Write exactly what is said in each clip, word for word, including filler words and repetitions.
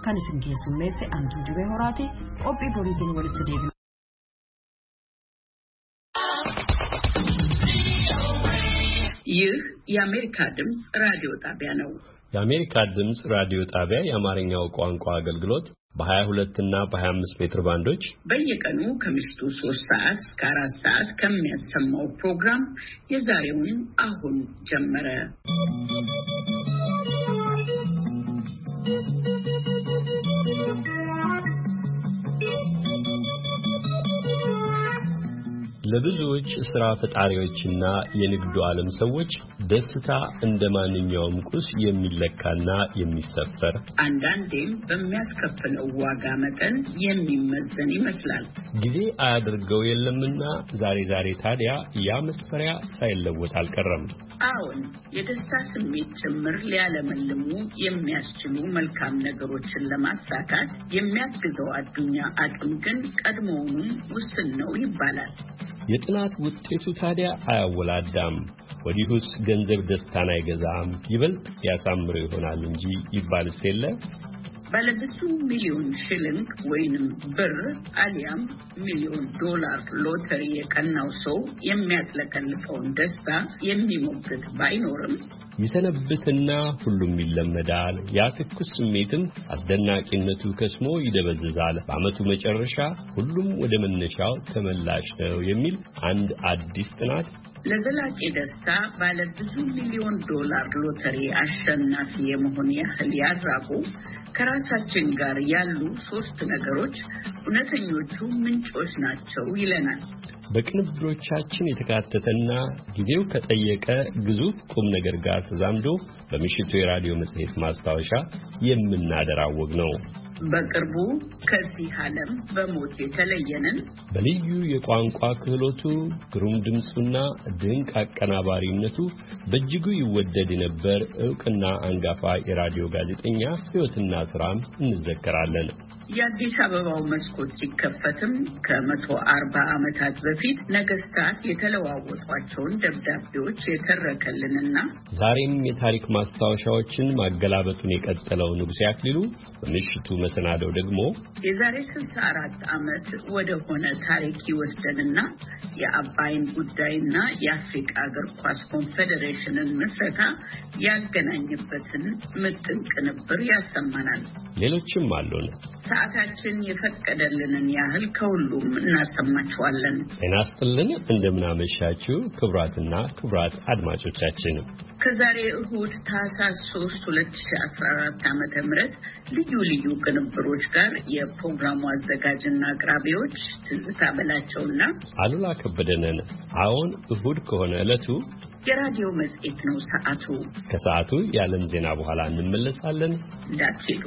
kan isin keessummeesse Antuu Jibee Horaati. Qophii boriitiin walitti deebina. ይህ የአሜሪካ ድምጽ ራዲዮ ጣቢያ ነው። የአሜሪካ ድምጽ ራዲዮ ጣቢያ የአማርኛው ቋንቋ አገልግሎት በ22 እና በ25 ሜትር ባንዶች በየቀኑ ከምሽቱ ሶስት ሰዓት እስከ አራት ሰዓት ከሚያሰማው ፕሮግራም የዛሬውን አሁን ጀመረ። ለብዙዎች ስራ ፈጣሪዎችና የንግዱ ዓለም ሰዎች ደስታ እንደማንኛውም ቁስ የሚለካና የሚሰፈር አንዳንዴም በሚያስከፍለው ዋጋ መጠን የሚመዘን ይመስላል። ጊዜ አያድርገው የለምና ዛሬ ዛሬ ታዲያ ያ መስፈሪያ ሳይለወጥ አልቀረም። አሁን የደስታ ስሜት ጭምር ሊያለመልሙ የሚያስችሉ መልካም ነገሮችን ለማሳካት የሚያግዘው አዱኛ አቅም ግን ቀድሞውንም ውስን ነው ይባላል። የጥናት ውጤቱ ታዲያ አያወላዳም። ወዲሁስ ገንዘብ ደስታን አይገዛም ይበልጥ ያሳምረው ይሆናል እንጂ ይባልስ የለ። ባለብዙ ሚሊዮን ሽልንግ ወይንም ብር አሊያም ሚሊዮን ዶላር ሎተሪ የቀናው ሰው የሚያጥለቀልቀውን ደስታ የሚሞግት ባይኖርም ይሰነብትና ሁሉም ይለመዳል። ያ ትኩስ ስሜትም አስደናቂነቱ ከስሞ ይደበዝዛል። በዓመቱ መጨረሻ ሁሉም ወደ መነሻው ተመላሽ ነው የሚል አንድ አዲስ ጥናት ለዘላቂ ደስታ ባለብዙ ሚሊዮን ዶላር ሎተሪ አሸናፊ የመሆን ያህል ያራቁ ከራሳችን ጋር ያሉ ሶስት ነገሮች እውነተኞቹ ምንጮች ናቸው ይለናል። በቅንብሮቻችን የተካተተና ጊዜው ከጠየቀ ግዙፍ ቁም ነገር ጋር ተዛምዶ በምሽቱ የራዲዮ መጽሔት ማስታወሻ የምናደራወግ ነው። በቅርቡ ከዚህ ዓለም በሞት የተለየንን በልዩ የቋንቋ ክህሎቱ ግሩም ድምፁና ድንቅ አቀናባሪነቱ በእጅጉ ይወደድ የነበር ዕውቅና አንጋፋ የራዲዮ ጋዜጠኛ ሕይወትና ሥራም እንዘከራለን። የአዲስ አበባው መስኮት ሲከፈትም ከመቶ አርባ ዓመታት በፊት ነገስታት የተለዋወጧቸውን ደብዳቤዎች የተረከልንና ዛሬም የታሪክ ማስታወሻዎችን ማገላበጡን የቀጠለው ንጉሴ አክሊሉ በምሽቱ መሰናዶው ደግሞ የዛሬ ስልሳ አራት ዓመት ወደ ሆነ ታሪክ ይወስደንና የአባይን ጉዳይና የአፍሪካ እግር ኳስ ኮንፌዴሬሽንን ምስረታ ያገናኝበትን ምጥን ቅንብር ያሰማናል። ሌሎችም አሉን። ሰዓታችን የፈቀደልንን ያህል ከሁሉም እናሰማችኋለን። ጤና ይስጥልን፣ እንደምናመሻችሁ ክቡራትና ክቡራት አድማጮቻችን። ከዛሬ እሁድ ታህሳስ ሶስት ሁለት ሺህ አስራ አራት ዓመተ ምህረት ልዩ ልዩ ቅንብሮች ጋር የፕሮግራሙ አዘጋጅና አቅራቢዎች ትዝታ በላቸውና አሉላ ከበደነን። አሁን እሁድ ከሆነ ዕለቱ የራዲዮ መጽሔት ነው። ሰዓቱ ከሰዓቱ የዓለም ዜና በኋላ እንመለሳለን። እንዳትሄዱ።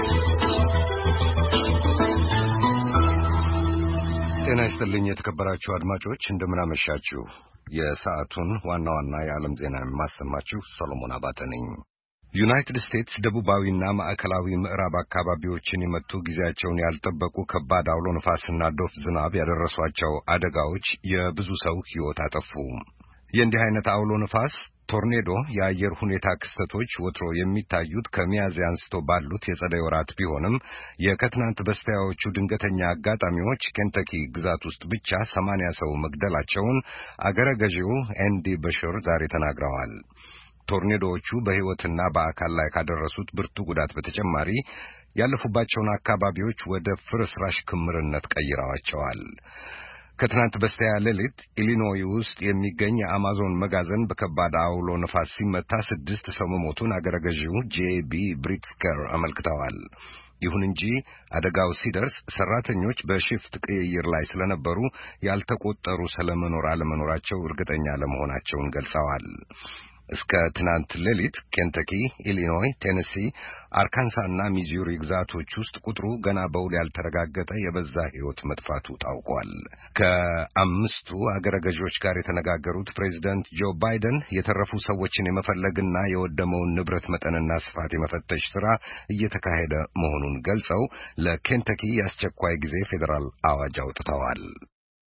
ጤና ይስጥልኝ የተከበራችሁ አድማጮች፣ እንደምናመሻችሁ። የሰዓቱን ዋና ዋና የዓለም ዜና የማሰማችሁ ሰሎሞን አባተ ነኝ። ዩናይትድ ስቴትስ ደቡባዊና ማዕከላዊ ምዕራብ አካባቢዎችን የመቱ ጊዜያቸውን ያልጠበቁ ከባድ አውሎ ነፋስና ዶፍ ዝናብ ያደረሷቸው አደጋዎች የብዙ ሰው ሕይወት አጠፉ። የእንዲህ አይነት አውሎ ነፋስ ቶርኔዶ የአየር ሁኔታ ክስተቶች ወትሮ የሚታዩት ከሚያዝያ አንስቶ ባሉት የጸደይ ወራት ቢሆንም የከትናንት በስቲያዎቹ ድንገተኛ አጋጣሚዎች ኬንታኪ ግዛት ውስጥ ብቻ ሰማንያ ሰው መግደላቸውን አገረ ገዢው ኤንዲ በሽር ዛሬ ተናግረዋል። ቶርኔዶዎቹ በሕይወትና በአካል ላይ ካደረሱት ብርቱ ጉዳት በተጨማሪ ያለፉባቸውን አካባቢዎች ወደ ፍርስራሽ ክምርነት ቀይረዋቸዋል። ከትናንት በስቲያ ሌሊት ኢሊኖይ ውስጥ የሚገኝ የአማዞን መጋዘን በከባድ አውሎ ነፋስ ሲመታ ስድስት ሰው መሞቱን አገረ ገዢው ጄቢ ብሪትስከር አመልክተዋል። ይሁን እንጂ አደጋው ሲደርስ ሰራተኞች በሽፍት ቅይይር ላይ ስለነበሩ ያልተቆጠሩ ስለመኖር አለመኖራቸው እርግጠኛ ለመሆናቸውን ገልጸዋል። እስከ ትናንት ሌሊት ኬንታኪ፣ ኢሊኖይ፣ ቴነሲ፣ አርካንሳና ሚዙሪ ግዛቶች ውስጥ ቁጥሩ ገና በውል ያልተረጋገጠ የበዛ ሕይወት መጥፋቱ ታውቋል። ከአምስቱ አገረ ገዦች ጋር የተነጋገሩት ፕሬዚዳንት ጆ ባይደን የተረፉ ሰዎችን የመፈለግና የወደመውን ንብረት መጠንና ስፋት የመፈተሽ ሥራ እየተካሄደ መሆኑን ገልጸው ለኬንታኪ የአስቸኳይ ጊዜ ፌዴራል አዋጅ አውጥተዋል።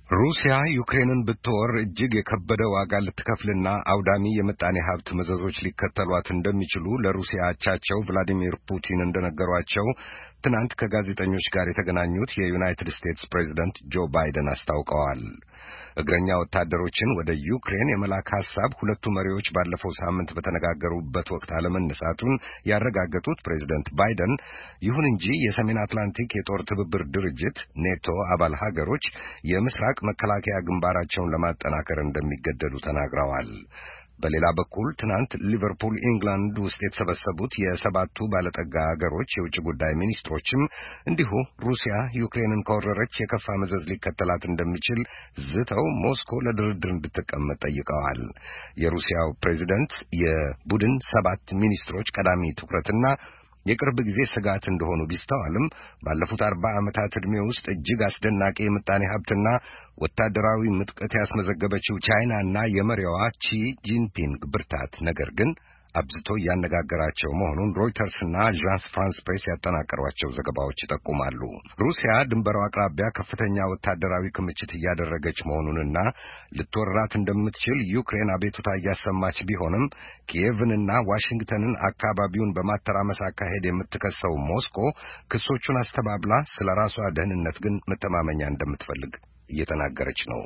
ሩሲያ ዩክሬንን ብትወር እጅግ የከበደ ዋጋ ልትከፍልና አውዳሚ የምጣኔ ሀብት መዘዞች ሊከተሏት እንደሚችሉ ለሩሲያ አቻቸው ቭላዲሚር ፑቲን እንደነገሯቸው ትናንት ከጋዜጠኞች ጋር የተገናኙት የዩናይትድ ስቴትስ ፕሬዝደንት ጆ ባይደን አስታውቀዋል። እግረኛ ወታደሮችን ወደ ዩክሬን የመላክ ሐሳብ ሁለቱ መሪዎች ባለፈው ሳምንት በተነጋገሩበት ወቅት አለመነሳቱን ያረጋገጡት ፕሬዝደንት ባይደን ይሁን እንጂ የሰሜን አትላንቲክ የጦር ትብብር ድርጅት ኔቶ አባል ሀገሮች የምስራቅ መከላከያ ግንባራቸውን ለማጠናከር እንደሚገደዱ ተናግረዋል። በሌላ በኩል ትናንት ሊቨርፑል ኢንግላንድ ውስጥ የተሰበሰቡት የሰባቱ ባለጠጋ ሀገሮች የውጭ ጉዳይ ሚኒስትሮችም እንዲሁ ሩሲያ ዩክሬንን ከወረረች የከፋ መዘዝ ሊከተላት እንደሚችል ዝተው ሞስኮ ለድርድር እንድትቀመጥ ጠይቀዋል። የሩሲያው ፕሬዚደንት የቡድን ሰባት ሚኒስትሮች ቀዳሚ ትኩረትና የቅርብ ጊዜ ስጋት እንደሆኑ ቢስተዋልም ባለፉት አርባ ዓመታት ዕድሜ ውስጥ እጅግ አስደናቂ የምጣኔ ሀብትና ወታደራዊ ምጥቀት ያስመዘገበችው ቻይናና የመሪዋ ቺ ጂንፒንግ ብርታት ነገር ግን አብዝቶ ያነጋገራቸው መሆኑን ሮይተርስና አዣንስ ፍራንስ ፕሬስ ያጠናቀሯቸው ዘገባዎች ይጠቁማሉ። ሩሲያ ድንበሯ አቅራቢያ ከፍተኛ ወታደራዊ ክምችት እያደረገች መሆኑንና ልትወራት እንደምትችል ዩክሬን አቤቱታ እያሰማች ቢሆንም ኪየቭንና ዋሽንግተንን አካባቢውን በማተራመስ አካሄድ የምትከሰው ሞስኮ ክሶቹን አስተባብላ ስለ ራሷ ደህንነት ግን መተማመኛ እንደምትፈልግ እየተናገረች ነው።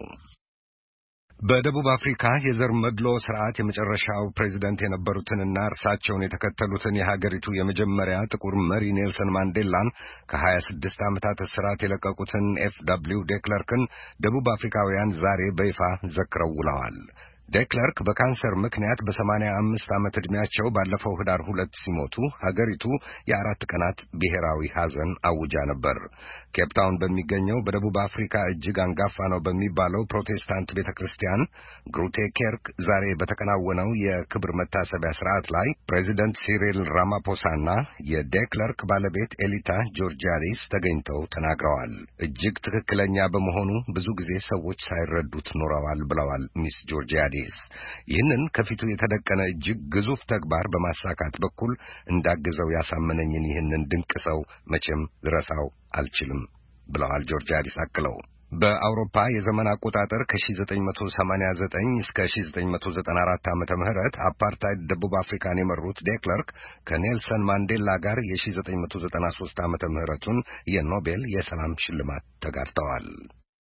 በደቡብ አፍሪካ የዘር መድሎ ስርዓት የመጨረሻው ፕሬዝዳንት የነበሩትንና እርሳቸውን የተከተሉትን የሀገሪቱ የመጀመሪያ ጥቁር መሪ ኔልሰን ማንዴላን ከሀያ ስድስት ዓመታት እስራት የለቀቁትን ኤፍ ደብሊው ዴክለርክን ደቡብ አፍሪካውያን ዛሬ በይፋ ዘክረው ውለዋል። ዴክለርክ በካንሰር ምክንያት በሰማንያ አምስት ዓመት ዕድሜያቸው ባለፈው ህዳር ሁለት ሲሞቱ ሀገሪቱ የአራት ቀናት ብሔራዊ ሐዘን አውጃ ነበር። ኬፕታውን በሚገኘው በደቡብ አፍሪካ እጅግ አንጋፋ ነው በሚባለው ፕሮቴስታንት ቤተክርስቲያን ግሩቴ ኬርክ ዛሬ በተከናወነው የክብር መታሰቢያ ስርዓት ላይ ፕሬዚደንት ሲሪል ራማፖሳና የዴክለርክ ባለቤት ኤሊታ ጆርጂያዲስ ተገኝተው ተናግረዋል። እጅግ ትክክለኛ በመሆኑ ብዙ ጊዜ ሰዎች ሳይረዱት ኖረዋል ብለዋል ሚስ ጆርጂያዲስ። ይህንን ከፊቱ የተደቀነ እጅግ ግዙፍ ተግባር በማሳካት በኩል እንዳገዘው ያሳመነኝን ይህንን ድንቅ ሰው መቼም ልረሳው አልችልም ብለዋል ጆርጂያዲስ አክለው። በአውሮፓ የዘመን አቆጣጠር ከ1989 እስከ1994 ዓመተ ምህረት አፓርታይድ ደቡብ አፍሪካን የመሩት ዴክለርክ ከኔልሰን ማንዴላ ጋር የ1993 ዓመተ ምህረቱን የኖቤል የሰላም ሽልማት ተጋርተዋል።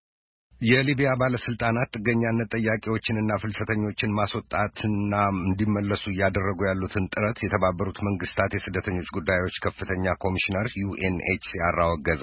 የሊቢያ ባለስልጣናት ጥገኛነት ጠያቂዎችንና ፍልሰተኞችን ማስወጣትና እንዲመለሱ እያደረጉ ያሉትን ጥረት የተባበሩት መንግስታት የስደተኞች ጉዳዮች ከፍተኛ ኮሚሽነር ዩኤንኤችሲአር አወገዘ።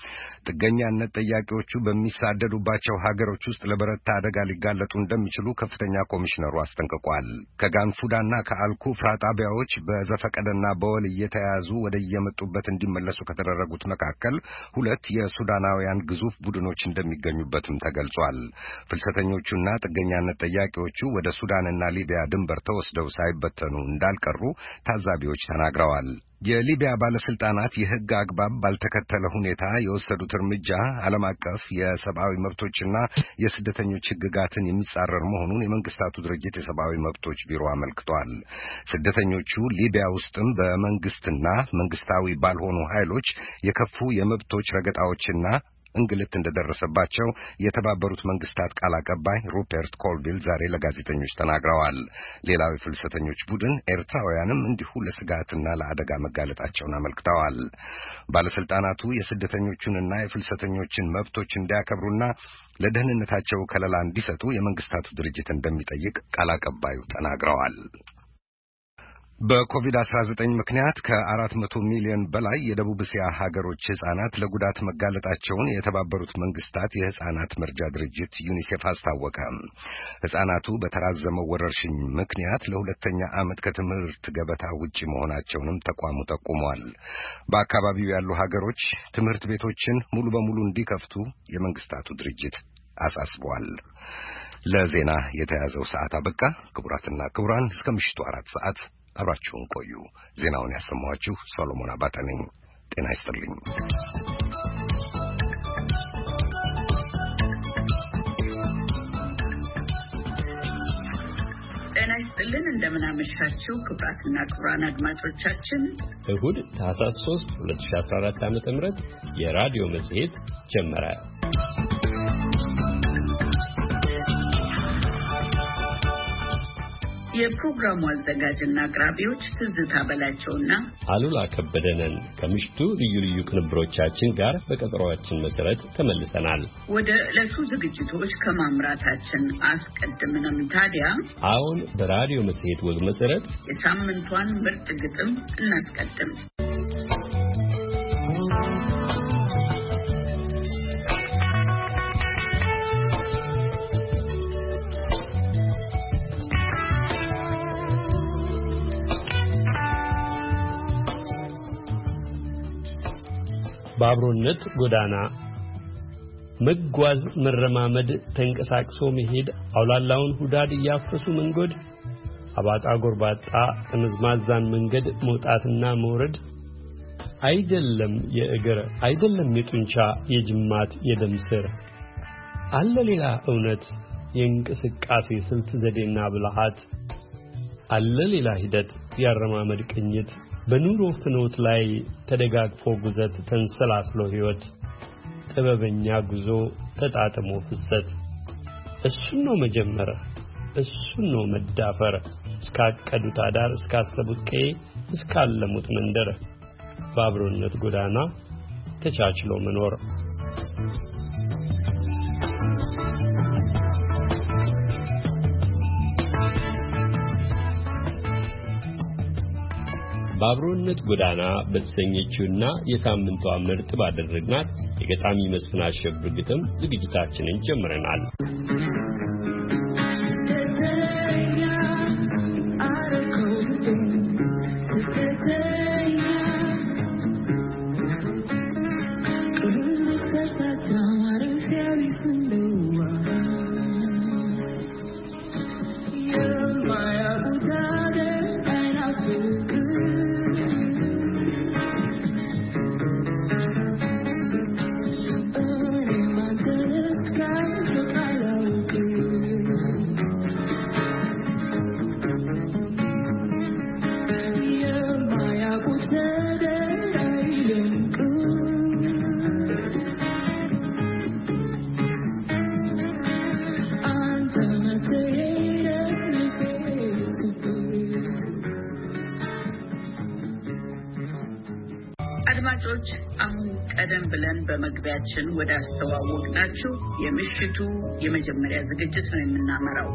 ጥገኛነት ጠያቂዎቹ በሚሳደዱባቸው ሀገሮች ውስጥ ለበረታ አደጋ ሊጋለጡ እንደሚችሉ ከፍተኛ ኮሚሽነሩ አስጠንቅቋል። ከጋንፉዳና ከአልኩፍራ ጣቢያዎች በዘፈቀደና በወል እየተያዙ ወደ የመጡበት እንዲመለሱ ከተደረጉት መካከል ሁለት የሱዳናውያን ግዙፍ ቡድኖች እንደሚገኙበትም ተገልጿል። ፍልሰተኞቹና ጥገኛነት ጠያቂዎቹ ወደ ሱዳንና ሊቢያ ድንበር ተወስደው ሳይበተኑ እንዳልቀሩ ታዛቢዎች ተናግረዋል። የሊቢያ ባለስልጣናት የሕግ አግባብ ባልተከተለ ሁኔታ የወሰዱት እርምጃ ዓለም አቀፍ የሰብአዊ መብቶችና የስደተኞች ሕግጋትን የሚጻረር መሆኑን የመንግስታቱ ድርጅት የሰብአዊ መብቶች ቢሮ አመልክቷል። ስደተኞቹ ሊቢያ ውስጥም በመንግስትና መንግስታዊ ባልሆኑ ኃይሎች የከፉ የመብቶች ረገጣዎችና እንግልት እንደደረሰባቸው የተባበሩት መንግስታት ቃል አቀባይ ሩፐርት ኮልቪል ዛሬ ለጋዜጠኞች ተናግረዋል። ሌላው የፍልሰተኞች ቡድን ኤርትራውያንም እንዲሁ ለስጋትና ለአደጋ መጋለጣቸውን አመልክተዋል። ባለስልጣናቱ የስደተኞቹንና የፍልሰተኞችን መብቶች እንዲያከብሩና ለደህንነታቸው ከለላ እንዲሰጡ የመንግስታቱ ድርጅት እንደሚጠይቅ ቃል አቀባዩ ተናግረዋል። በኮቪድ አስራ ዘጠኝ ምክንያት ከአራት መቶ ሚሊዮን በላይ የደቡብ እስያ ሀገሮች ህጻናት ለጉዳት መጋለጣቸውን የተባበሩት መንግስታት የህጻናት መርጃ ድርጅት ዩኒሴፍ አስታወቀ። ህጻናቱ በተራዘመው ወረርሽኝ ምክንያት ለሁለተኛ ዓመት ከትምህርት ገበታ ውጪ መሆናቸውንም ተቋሙ ጠቁሟል። በአካባቢው ያሉ ሀገሮች ትምህርት ቤቶችን ሙሉ በሙሉ እንዲከፍቱ የመንግስታቱ ድርጅት አሳስቧል። ለዜና የተያዘው ሰዓት አበቃ። ክቡራትና ክቡራን እስከ ምሽቱ አራት ሰዓት አብራችሁን ቆዩ። ዜናውን ያሰማኋችሁ ሰሎሞን አባተ ነኝ። ጤና ይስጥልኝ። ጤና ይስጥልን። እንደምን አመሻችሁ ክቡራትና ክቡራን አድማጮቻችን። እሁድ ታህሳስ ሶስት ሁለት ሺህ አስራ አራት ዓመተ ምህረት የራዲዮ መጽሔት ጀመረ። የፕሮግራሙ አዘጋጅና አቅራቢዎች ትዝታ በላቸውና አሉላ ከበደነን ከምሽቱ ልዩ ልዩ ቅንብሮቻችን ጋር በቀጠሮአችን መሰረት ተመልሰናል። ወደ ዕለቱ ዝግጅቶች ከማምራታችን አስቀድመንም ታዲያ አሁን በራዲዮ መጽሔት ወግ መሰረት የሳምንቷን ምርጥ ግጥም እናስቀድም። ባብሮነት ጎዳና መጓዝ መረማመድ ተንቀሳቅሶ መሄድ አውላላውን ሁዳድ ያፈሱ መንገድ አባጣ ጎርባጣ ጥምዝማዛን መንገድ መውጣትና መውረድ አይደለም የእግር አይደለም የጡንቻ የጅማት የደምስር አለ ሌላ እውነት የእንቅስቃሴ ስልት ዘዴና ብልሃት አለ ሌላ ሂደት ያረማመድ ቅኝት በኑሮ ፍኖት ላይ ተደጋግፎ ጉዘት ተንሰላስሎ ህይወት ጥበበኛ ጉዞ ተጣጥሞ ፍሰት እሱን ነው መጀመር እሱን ነው መዳፈር እስካቀዱት አዳር እስካሰቡት ቀይ እስካለሙት መንደር ባብሮነት ጎዳና ተቻችሎ መኖር ባብሮነት ጎዳና በተሰኘችውና የሳምንቷ ምርጥ ባደረግናት የገጣሚ መስፍን አሸብር ግጥም ዝግጅታችንን ጀምረናል። አድማጮች አሁን ቀደም ብለን በመግቢያችን ወደ አስተዋወቅናችሁ የምሽቱ የመጀመሪያ ዝግጅት ነው የምናመራው።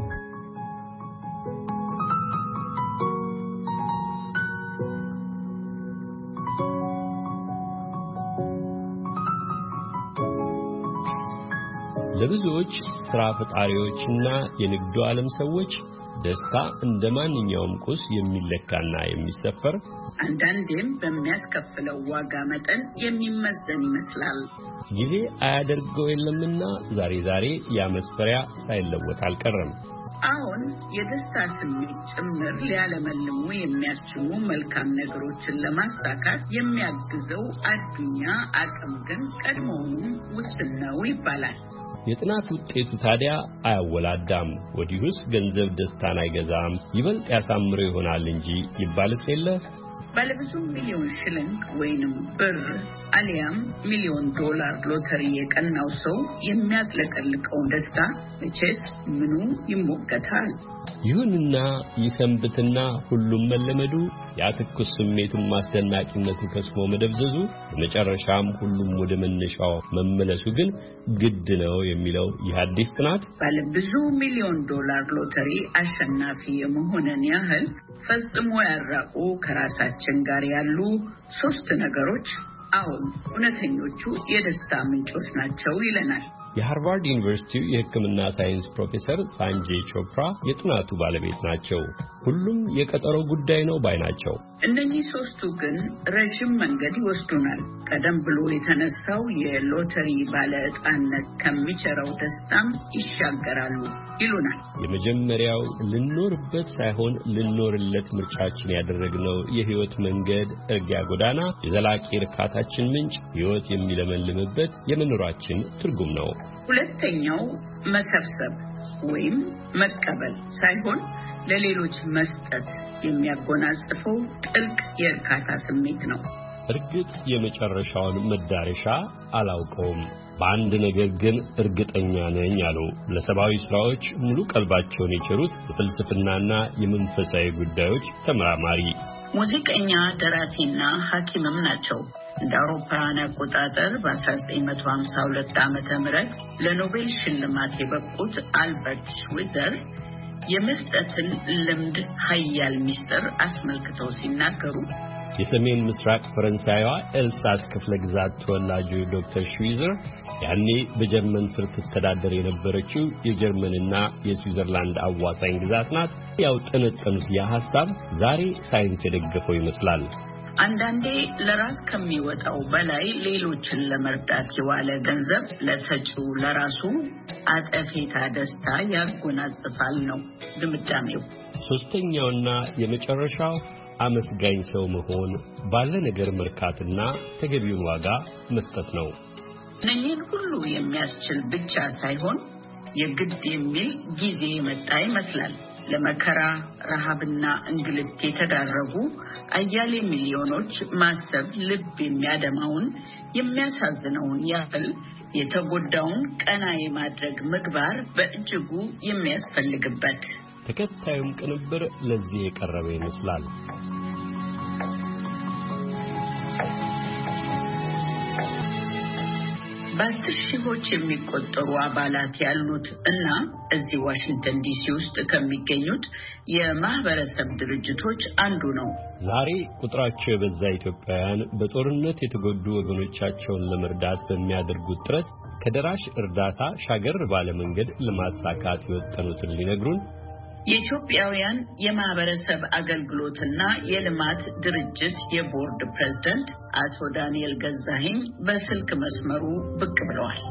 ለብዙዎች ስራ ፈጣሪዎችና የንግዱ ዓለም ሰዎች ደስታ እንደማንኛውም ቁስ የሚለካና የሚሰፈር አንዳንዴም በሚያስከፍለው ዋጋ መጠን የሚመዘን ይመስላል። ጊዜ አያደርገው የለምና ዛሬ ዛሬ ያ መስፈሪያ ሳይለወጥ አልቀረም። አሁን የደስታ ስሜት ጭምር ሊያለመልሙ የሚያስችሉ መልካም ነገሮችን ለማሳካት የሚያግዘው አዱኛ አቅም ግን ቀድሞውንም ውስን ነው ይባላል። የጥናት ውጤቱ ታዲያ አያወላዳም። ወዲሁስ ገንዘብ ደስታን አይገዛም ይበልጥ ያሳምረው ይሆናል እንጂ ይባልስ የለ። ባለብዙ ሚሊዮን ሽልንግ ወይንም ብር አሊያም ሚሊዮን ዶላር ሎተሪ የቀናው ሰው የሚያጥለቀልቀው ደስታ መቼስ ምኑ ይሞገታል። ይሁንና ይሰንብትና ሁሉም መለመዱ ያትኩስ ስሜቱን ማስደናቂነቱ ከስሞ መደብዘዙ በመጨረሻም ሁሉም ወደ መነሻው መመለሱ ግን ግድ ነው የሚለው ይህ አዲስ ጥናት ባለብዙ ሚሊዮን ዶላር ሎተሪ አሸናፊ የመሆንን ያህል ፈጽሞ ያራቁ ከራሳችን ጋር ያሉ ሶስት ነገሮች አሁን እውነተኞቹ የደስታ ምንጮች ናቸው ይለናል። የሃርቫርድ ዩኒቨርሲቲ የሕክምና ሳይንስ ፕሮፌሰር ሳንጄ ቾፕራ የጥናቱ ባለቤት ናቸው። ሁሉም የቀጠሮ ጉዳይ ነው ባይ ናቸው። እነዚህ ሶስቱ ግን ረጅም መንገድ ይወስዱናል። ቀደም ብሎ የተነሳው የሎተሪ ባለዕጣነት ከሚቸረው ደስታም ይሻገራሉ ይሉናል። የመጀመሪያው ልንኖርበት ሳይሆን ልንኖርለት ምርጫችን ያደረግነው የህይወት መንገድ እርጊያ ጎዳና የዘላቂ እርካታችን ምንጭ ህይወት የሚለመልምበት የመኖራችን ትርጉም ነው። ሁለተኛው መሰብሰብ ወይም መቀበል ሳይሆን ለሌሎች መስጠት የሚያጎናጽፈው ጥልቅ የእርካታ ስሜት ነው። እርግጥ የመጨረሻውን መዳረሻ አላውቀውም፣ በአንድ ነገር ግን እርግጠኛ ነኝ አሉ ለሰብአዊ ስራዎች ሙሉ ቀልባቸውን የቸሩት የፍልስፍናና የመንፈሳዊ ጉዳዮች ተመራማሪ ሙዚቀኛ ደራሲና ሐኪምም ናቸው። እንደ አውሮፓውያን አቆጣጠር በ1952 ዓመተ ምህረት ለኖቤል ሽልማት የበቁት አልበርት ሽዊዘር የመስጠትን ልምድ ኃያል ሚስጥር አስመልክተው ሲናገሩ የሰሜን ምስራቅ ፈረንሳይዋ ኤልሳስ ክፍለ ግዛት ተወላጁ ዶክተር ሽዊዘር ያኔ በጀርመን ስር ትተዳደር የነበረችው የጀርመንና የስዊዘርላንድ አዋሳኝ ግዛት ናት። ያው ጥንጥኑት የሐሳብ ዛሬ ሳይንስ የደገፈው ይመስላል። አንዳንዴ ለራስ ከሚወጣው በላይ ሌሎችን ለመርዳት የዋለ ገንዘብ ለሰጪው ለራሱ አጠፌታ ደስታ ያጎናጽፋል ነው ድምዳሜው። ሶስተኛውና የመጨረሻው አመስጋኝ ሰው መሆን፣ ባለ ነገር መርካትና ተገቢውን ዋጋ መስጠት ነው። እነኚህን ሁሉ የሚያስችል ብቻ ሳይሆን የግድ የሚል ጊዜ መጣ ይመስላል። ለመከራ ረሃብና እንግልት የተዳረጉ አያሌ ሚሊዮኖች ማሰብ ልብ የሚያደማውን የሚያሳዝነውን ያህል የተጎዳውን ቀና የማድረግ ምግባር በእጅጉ የሚያስፈልግበት። ተከታዩም ቅንብር ለዚህ የቀረበ ይመስላል። በአስር ሺዎች የሚቆጠሩ አባላት ያሉት እና እዚህ ዋሽንግተን ዲሲ ውስጥ ከሚገኙት የማህበረሰብ ድርጅቶች አንዱ ነው። ዛሬ ቁጥራቸው የበዛ ኢትዮጵያውያን በጦርነት የተጎዱ ወገኖቻቸውን ለመርዳት በሚያደርጉት ጥረት ከደራሽ እርዳታ ሻገር ባለ መንገድ ለማሳካት የወጠኑትን ሊነግሩን የኢትዮጵያውያን የማህበረሰብ አገልግሎትና የልማት ድርጅት የቦርድ ፕሬዝዳንት አቶ ዳንኤል ገዛኸኝ በስልክ መስመሩ ብቅ ብለዋል።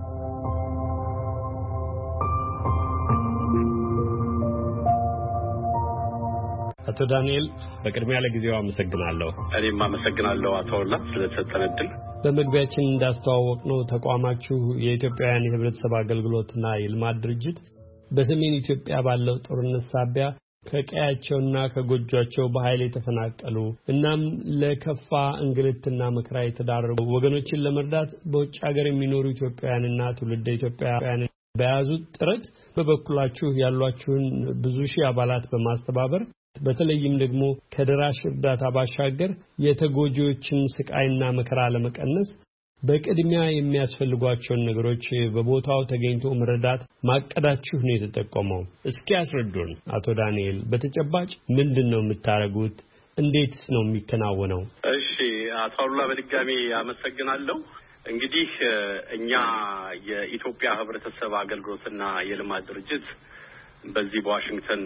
አቶ ዳንኤል በቅድሚያ ለጊዜው አመሰግናለሁ። እኔም አመሰግናለሁ አቶ ወላ ስለተሰጠን ዕድል። በመግቢያችን እንዳስተዋወቅነው ተቋማችሁ የኢትዮጵያውያን የህብረተሰብ አገልግሎትና የልማት ድርጅት በሰሜን ኢትዮጵያ ባለው ጦርነት ሳቢያ ከቀያቸውና ከጎጆአቸው በኃይል የተፈናቀሉ እናም ለከፋ እንግልትና መከራ የተዳረጉ ወገኖችን ለመርዳት በውጭ ሀገር የሚኖሩ ኢትዮጵያውያንና ትውልደ ኢትዮጵያውያን በያዙት ጥረት በበኩላችሁ ያሏችሁን ብዙ ሺህ አባላት በማስተባበር በተለይም ደግሞ ከደራሽ እርዳታ ባሻገር የተጎጂዎችን ስቃይና መከራ ለመቀነስ በቅድሚያ የሚያስፈልጓቸውን ነገሮች በቦታው ተገኝቶ መረዳት ማቀዳችሁ ነው የተጠቆመው። እስኪ ያስረዱን አቶ ዳንኤል፣ በተጨባጭ ምንድነው የምታረጉት? እንዴትስ ነው የሚከናወነው? እሺ አቶ አሉላ በድጋሚ አመሰግናለሁ። እንግዲህ እኛ የኢትዮጵያ ህብረተሰብ አገልግሎትና የልማት ድርጅት በዚህ በዋሽንግተን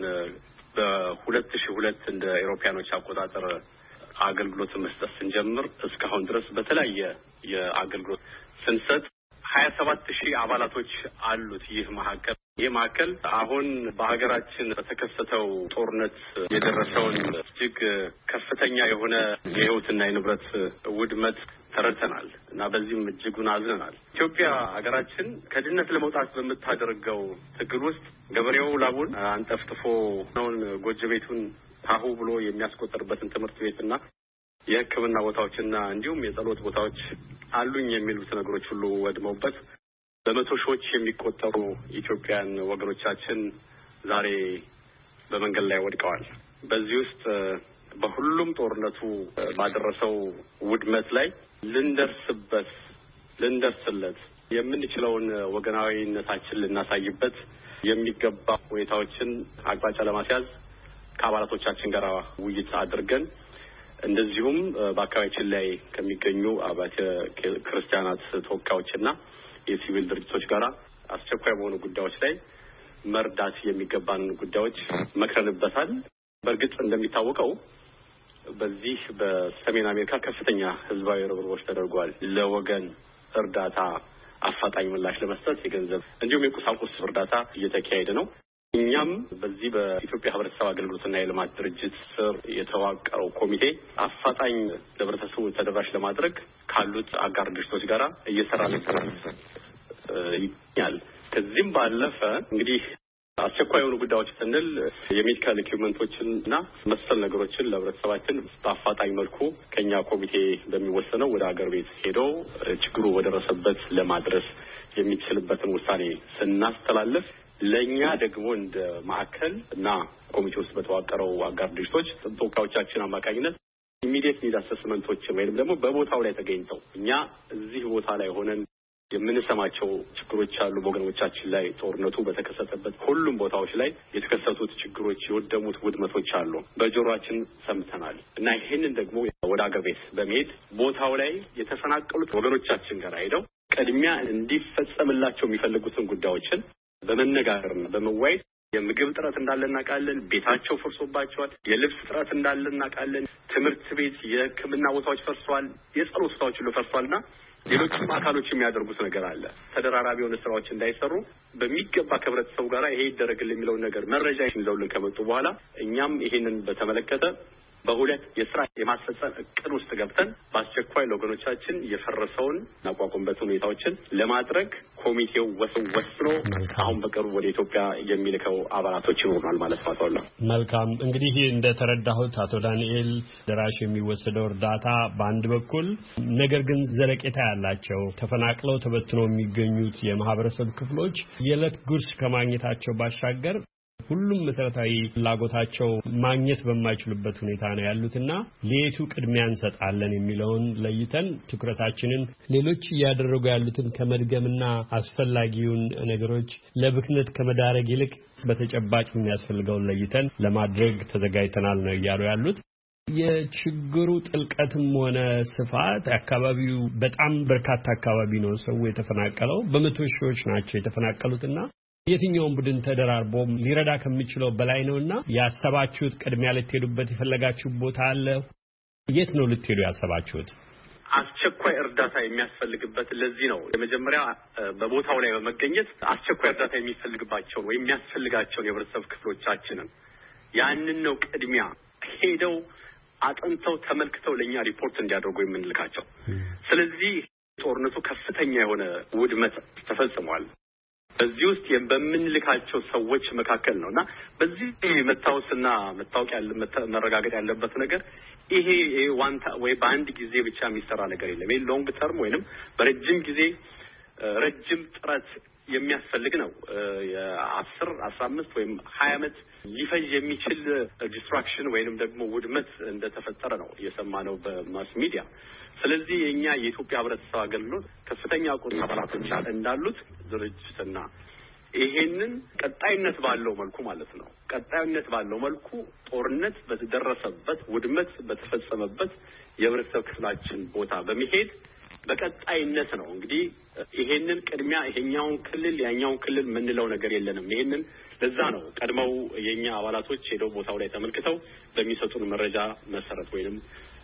በሁለት ሺህ ሁለት እንደ አውሮፓውያኖች አቆጣጠር አገልግሎት መስጠት ስንጀምር እስካሁን ድረስ በተለያየ የአገልግሎት ስንሰጥ ሀያ ሰባት ሺህ አባላቶች አሉት። ይህ ማዕከል ይህ ማዕከል አሁን በሀገራችን በተከሰተው ጦርነት የደረሰውን እጅግ ከፍተኛ የሆነ የህይወትና የንብረት ውድመት ተረድተናል እና በዚህም እጅጉን አዝነናል። ኢትዮጵያ ሀገራችን ከድህነት ለመውጣት በምታደርገው ትግል ውስጥ ገበሬው ላቡን አንጠፍጥፎ ነውን ጎጆ ቤቱን ታሁ ብሎ የሚያስቆጥርበትን ትምህርት ቤትና የሕክምና ቦታዎችና እንዲሁም የጸሎት ቦታዎች አሉኝ የሚሉት ነገሮች ሁሉ ወድመውበት በመቶ ሺዎች የሚቆጠሩ ኢትዮጵያን ወገኖቻችን ዛሬ በመንገድ ላይ ወድቀዋል። በዚህ ውስጥ በሁሉም ጦርነቱ ባደረሰው ውድመት ላይ ልንደርስበት ልንደርስለት የምንችለውን ወገናዊነታችን ልናሳይበት የሚገባ ሁኔታዎችን አቅጣጫ ለማስያዝ ከአባላቶቻችን ጋር ውይይት አድርገን እንደዚሁም በአካባቢያችን ላይ ከሚገኙ አብያተ ክርስቲያናት ተወካዮችና የሲቪል ድርጅቶች ጋር አስቸኳይ በሆኑ ጉዳዮች ላይ መርዳት የሚገባን ጉዳዮች መክረንበታል። በእርግጥ እንደሚታወቀው በዚህ በሰሜን አሜሪካ ከፍተኛ ህዝባዊ ርብርቦች ተደርጓል። ለወገን እርዳታ አፋጣኝ ምላሽ ለመስጠት የገንዘብ እንዲሁም የቁሳቁስ እርዳታ እየተካሄደ ነው። እኛም በዚህ በኢትዮጵያ ህብረተሰብ አገልግሎትና የልማት ድርጅት ስር የተዋቀረው ኮሚቴ አፋጣኝ ለህብረተሰቡ ተደራሽ ለማድረግ ካሉት አጋር ድርጅቶች ጋር እየሰራ ነው ይገኛል። ከዚህም ባለፈ እንግዲህ አስቸኳይ የሆኑ ጉዳዮች ስንል የሜዲካል ኢኩዊፕመንቶችን እና መሰል ነገሮችን ለህብረተሰባችን በአፋጣኝ መልኩ ከኛ ኮሚቴ በሚወሰነው ወደ ሀገር ቤት ሄዶ ችግሩ ወደረሰበት ለማድረስ የሚችልበትን ውሳኔ ስናስተላልፍ ለኛ ደግሞ እንደ ማዕከል እና ኮሚቴ ውስጥ በተዋቀረው አጋር ድርጅቶች ተወካዮቻችን አማካኝነት ኢሚዲየት ኒድ አሰስመንቶች ወይም ደግሞ በቦታው ላይ ተገኝተው እኛ እዚህ ቦታ ላይ ሆነን የምንሰማቸው ችግሮች አሉ በወገኖቻችን ላይ ጦርነቱ በተከሰተበት ሁሉም ቦታዎች ላይ የተከሰቱት ችግሮች የወደሙት ውድመቶች አሉ በጆሮአችን ሰምተናል እና ይሄንን ደግሞ ወደ አገር ቤት በመሄድ ቦታው ላይ የተፈናቀሉት ወገኖቻችን ጋር ሄደው ቅድሚያ እንዲፈጸምላቸው የሚፈልጉትን ጉዳዮችን በመነጋገርና በመወያየት የምግብ ጥረት እንዳለ እናውቃለን ቤታቸው ፈርሶባቸዋል የልብስ ጥረት እንዳለ እናውቃለን ትምህርት ቤት የሕክምና ቦታዎች ፈርሰዋል የጸሎት ቦታዎች ሁሉ ፈርሰዋልና ሌሎችም አካሎች የሚያደርጉት ነገር አለ ተደራራቢ የሆነ ስራዎች እንዳይሰሩ በሚገባ ከህብረተሰቡ ጋር ይሄ ይደረግል የሚለው ነገር መረጃ ይዘውልን ከመጡ በኋላ እኛም ይሄንን በተመለከተ በሁለት የስራ የማስፈጸም እቅድ ውስጥ ገብተን በአስቸኳይ ለወገኖቻችን የፈረሰውን እናቋቁምበት ሁኔታዎችን ለማድረግ ኮሚቴው ወስኖ አሁን በቅርቡ ወደ ኢትዮጵያ የሚልከው አባላቶች ይኖራል ማለት ነው። መልካም እንግዲህ እንደተረዳሁት አቶ ዳንኤል ደራሽ የሚወሰደው እርዳታ በአንድ በኩል ነገር ግን ዘለቄታ ያላቸው ተፈናቅለው ተበትነው የሚገኙት የማህበረሰብ ክፍሎች የዕለት ጉርስ ከማግኘታቸው ባሻገር ሁሉም መሰረታዊ ፍላጎታቸው ማግኘት በማይችሉበት ሁኔታ ነው ያሉትና ለየቱ ቅድሚያ እንሰጣለን የሚለውን ለይተን ትኩረታችንን ሌሎች ያደረጉ ያሉትን ከመድገምና አስፈላጊውን ነገሮች ለብክነት ከመዳረግ ይልቅ በተጨባጭ የሚያስፈልገውን ለይተን ለማድረግ ተዘጋጅተናል ነው ያሉ ያሉት። የችግሩ ጥልቀትም ሆነ ስፋት አካባቢው በጣም በርካታ አካባቢ ነው ሰው የተፈናቀለው በመቶ ሺዎች ናቸው የተፈናቀሉትና የትኛውን ቡድን ተደራርቦ ሊረዳ ከሚችለው በላይ ነውና ያሰባችሁት ቅድሚያ ልትሄዱበት የፈለጋችሁ ቦታ አለ የት ነው ልትሄዱ ያሰባችሁት? አስቸኳይ እርዳታ የሚያስፈልግበት ለዚህ ነው የመጀመሪያ በቦታው ላይ በመገኘት አስቸኳይ እርዳታ የሚፈልግባቸው ወይ የሚያስፈልጋቸው የህብረተሰብ ክፍሎቻችንን ያንን ነው ቅድሚያ ሄደው አጥንተው ተመልክተው ለኛ ሪፖርት እንዲያደርጉ የምንልካቸው። ስለዚህ ጦርነቱ ከፍተኛ የሆነ ውድመት ተፈጽሟል። በዚህ ውስጥ በምንልካቸው ሰዎች መካከል ነውና በዚህ መታወስና መታወቅ ያለ መረጋገጥ ያለበት ነገር ይሄ ዋንታ ወይ በአንድ ጊዜ ብቻ የሚሰራ ነገር የለም። ይሄ ሎንግ ተርም ወይንም በረጅም ጊዜ ረጅም ጥረት የሚያስፈልግ ነው። የአስር አስራ አምስት ወይም ሀያ ዓመት ሊፈጅ የሚችል ዲስትራክሽን ወይንም ደግሞ ውድመት እንደተፈጠረ ነው የሰማነው በማስ ሚዲያ። ስለዚህ የኛ የኢትዮጵያ ህብረተሰብ አገልግሎት ከፍተኛ ቁጥር አባላቶች እንዳሉት ድርጅትና ይሄንን ቀጣይነት ባለው መልኩ ማለት ነው ቀጣይነት ባለው መልኩ ጦርነት በተደረሰበት ውድመት በተፈጸመበት የህብረተሰብ ክፍላችን ቦታ በመሄድ በቀጣይነት ነው እንግዲህ ይሄንን ቅድሚያ ይሄኛውን ክልል ያኛውን ክልል ምንለው ነገር የለንም። ይሄንን ለዛ ነው ቀድመው የኛ አባላቶች ሄደው ቦታው ላይ ተመልክተው በሚሰጡን መረጃ መሰረት ወይንም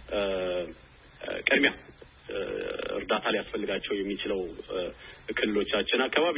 ቅድሚያ እርዳታ ሊያስፈልጋቸው የሚችለው ክልሎቻችን አካባቢ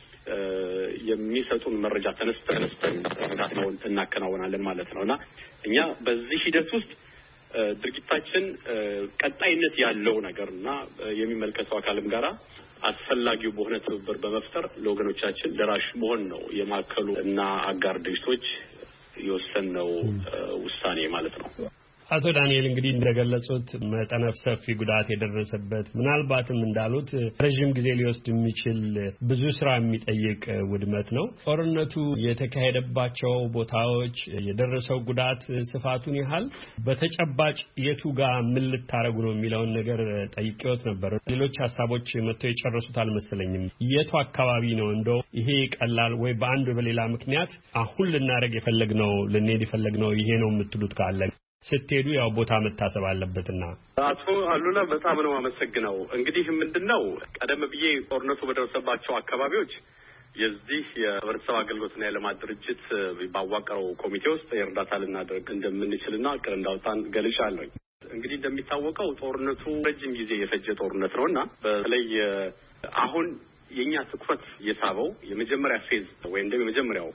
የሚሰጡን መረጃ ተነስተን ተነስተን እርዳታውን እናከናውናለን ማለት ነውና እኛ በዚህ ሂደት ውስጥ ድርጊታችን ቀጣይነት ያለው ነገርና የሚመለከተው አካልም ጋራ አስፈላጊው በሆነ ትብብር በመፍጠር ለወገኖቻችን ደራሽ መሆን ነው የማከሉ እና አጋር ድርጅቶች የወሰነው ውሳኔ ማለት ነው። አቶ ዳንኤል እንግዲህ እንደገለጹት መጠነ ሰፊ ጉዳት የደረሰበት ምናልባትም እንዳሉት ረጅም ጊዜ ሊወስድ የሚችል ብዙ ስራ የሚጠይቅ ውድመት ነው። ጦርነቱ የተካሄደባቸው ቦታዎች የደረሰው ጉዳት ስፋቱን ያህል በተጨባጭ የቱ ጋር ምን ልታረጉ ነው የሚለውን ነገር ጠይቄዎት ነበር። ሌሎች ሀሳቦች መጥተው የጨረሱት አልመሰለኝም። የቱ አካባቢ ነው እንደው ይሄ ቀላል ወይ በአንድ በሌላ ምክንያት አሁን ልናረግ የፈለግነው ልንሄድ የፈለግነው ይሄ ነው የምትሉት ካለ ስትሄዱ ያው ቦታ መታሰብ አለበትና። አቶ አሉላ በጣም ነው አመሰግነው። እንግዲህ ምንድነው ቀደም ብዬ ጦርነቱ በደረሰባቸው አካባቢዎች የዚህ የህብረተሰብ አገልግሎትና የልማት ድርጅት ባዋቀረው ኮሚቴ ውስጥ የእርዳታ ልናደርግ እንደምንችልና እቅድ እንዳወጣን ገልጫለሁ። እንግዲህ እንደሚታወቀው ጦርነቱ ረጅም ጊዜ የፈጀ ጦርነት ነውና በተለይ አሁን የኛ ትኩረት የሳበው የመጀመሪያ ፌዝ ወይም ደግሞ የመጀመሪያው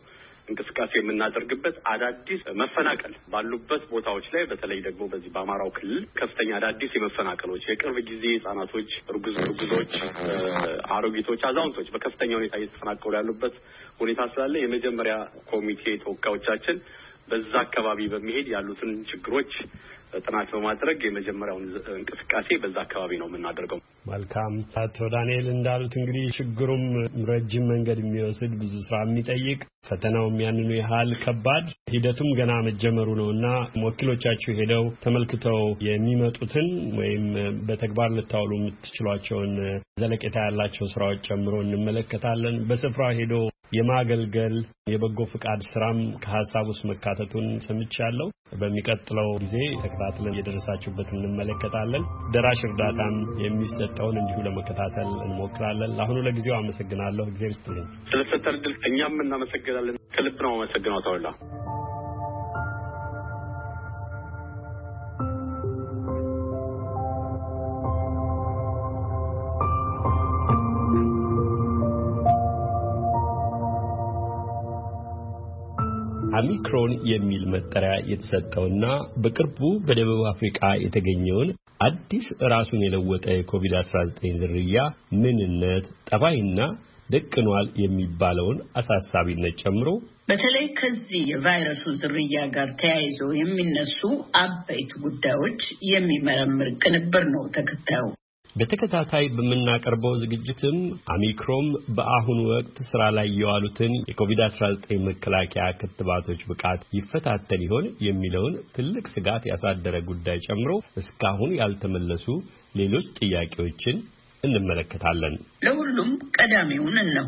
እንቅስቃሴ የምናደርግበት አዳዲስ መፈናቀል ባሉበት ቦታዎች ላይ በተለይ ደግሞ በዚህ በአማራው ክልል ከፍተኛ አዳዲስ የመፈናቀሎች የቅርብ ጊዜ ህጻናቶች፣ እርጉዝ እርጉዞች፣ አሮጊቶች፣ አዛውንቶች በከፍተኛ ሁኔታ እየተፈናቀሉ ያሉበት ሁኔታ ስላለ የመጀመሪያ ኮሚቴ ተወካዮቻችን በዛ አካባቢ በመሄድ ያሉትን ችግሮች ጥናት በማድረግ የመጀመሪያውን እንቅስቃሴ በዛ አካባቢ ነው የምናደርገው። መልካም አቶ ዳንኤል እንዳሉት እንግዲህ ችግሩም ረጅም መንገድ የሚወስድ ብዙ ስራ የሚጠይቅ ፈተናውም ያንኑ ያህል ከባድ ሂደቱም ገና መጀመሩ ነውና ወኪሎቻችሁ ሄደው ተመልክተው የሚመጡትን ወይም በተግባር ልታውሉ የምትችሏቸውን ዘለቄታ ያላቸው ስራዎች ጨምሮ እንመለከታለን። በስፍራው ሄዶ የማገልገል የበጎ ፍቃድ ስራም ከሐሳብ ውስጥ መካተቱን ሰምቻለሁ። በሚቀጥለው ጊዜ ተከታትለን የደረሳችሁበት እንመለከታለን። ደራሽ እርዳታም የሚሰጠውን እንዲሁ ለመከታተል እንሞክራለን። ለአሁኑ ለጊዜው አመሰግናለሁ። እግዚአብሔር ይስጥልኝ ስለሰጠን ዕድል። እኛም እናመሰግናለን። ከልብ ነው አመሰግናለሁ። ተወላ ኦሚክሮን የሚል መጠሪያ የተሰጠውና በቅርቡ በደቡብ አፍሪካ የተገኘውን አዲስ ራሱን የለወጠ የኮቪድ አስራ ዘጠኝ ዝርያ ምንነት፣ ጠባይና ደቅኗል የሚባለውን አሳሳቢነት ጨምሮ በተለይ ከዚህ የቫይረሱ ዝርያ ጋር ተያይዞ የሚነሱ አበይት ጉዳዮች የሚመረምር ቅንብር ነው ተከታዩ። በተከታታይ በመናቀርበው ዝግጅትም ኦሚክሮን በአሁኑ ወቅት ስራ ላይ የዋሉትን የኮቪድ አስራ ዘጠኝ መከላከያ ክትባቶች ብቃት ይፈታተን ይሆን የሚለውን ትልቅ ስጋት ያሳደረ ጉዳይ ጨምሮ እስካሁን ያልተመለሱ ሌሎች ጥያቄዎችን እንመለከታለን። ለሁሉም ቀዳሚውን እነሆ።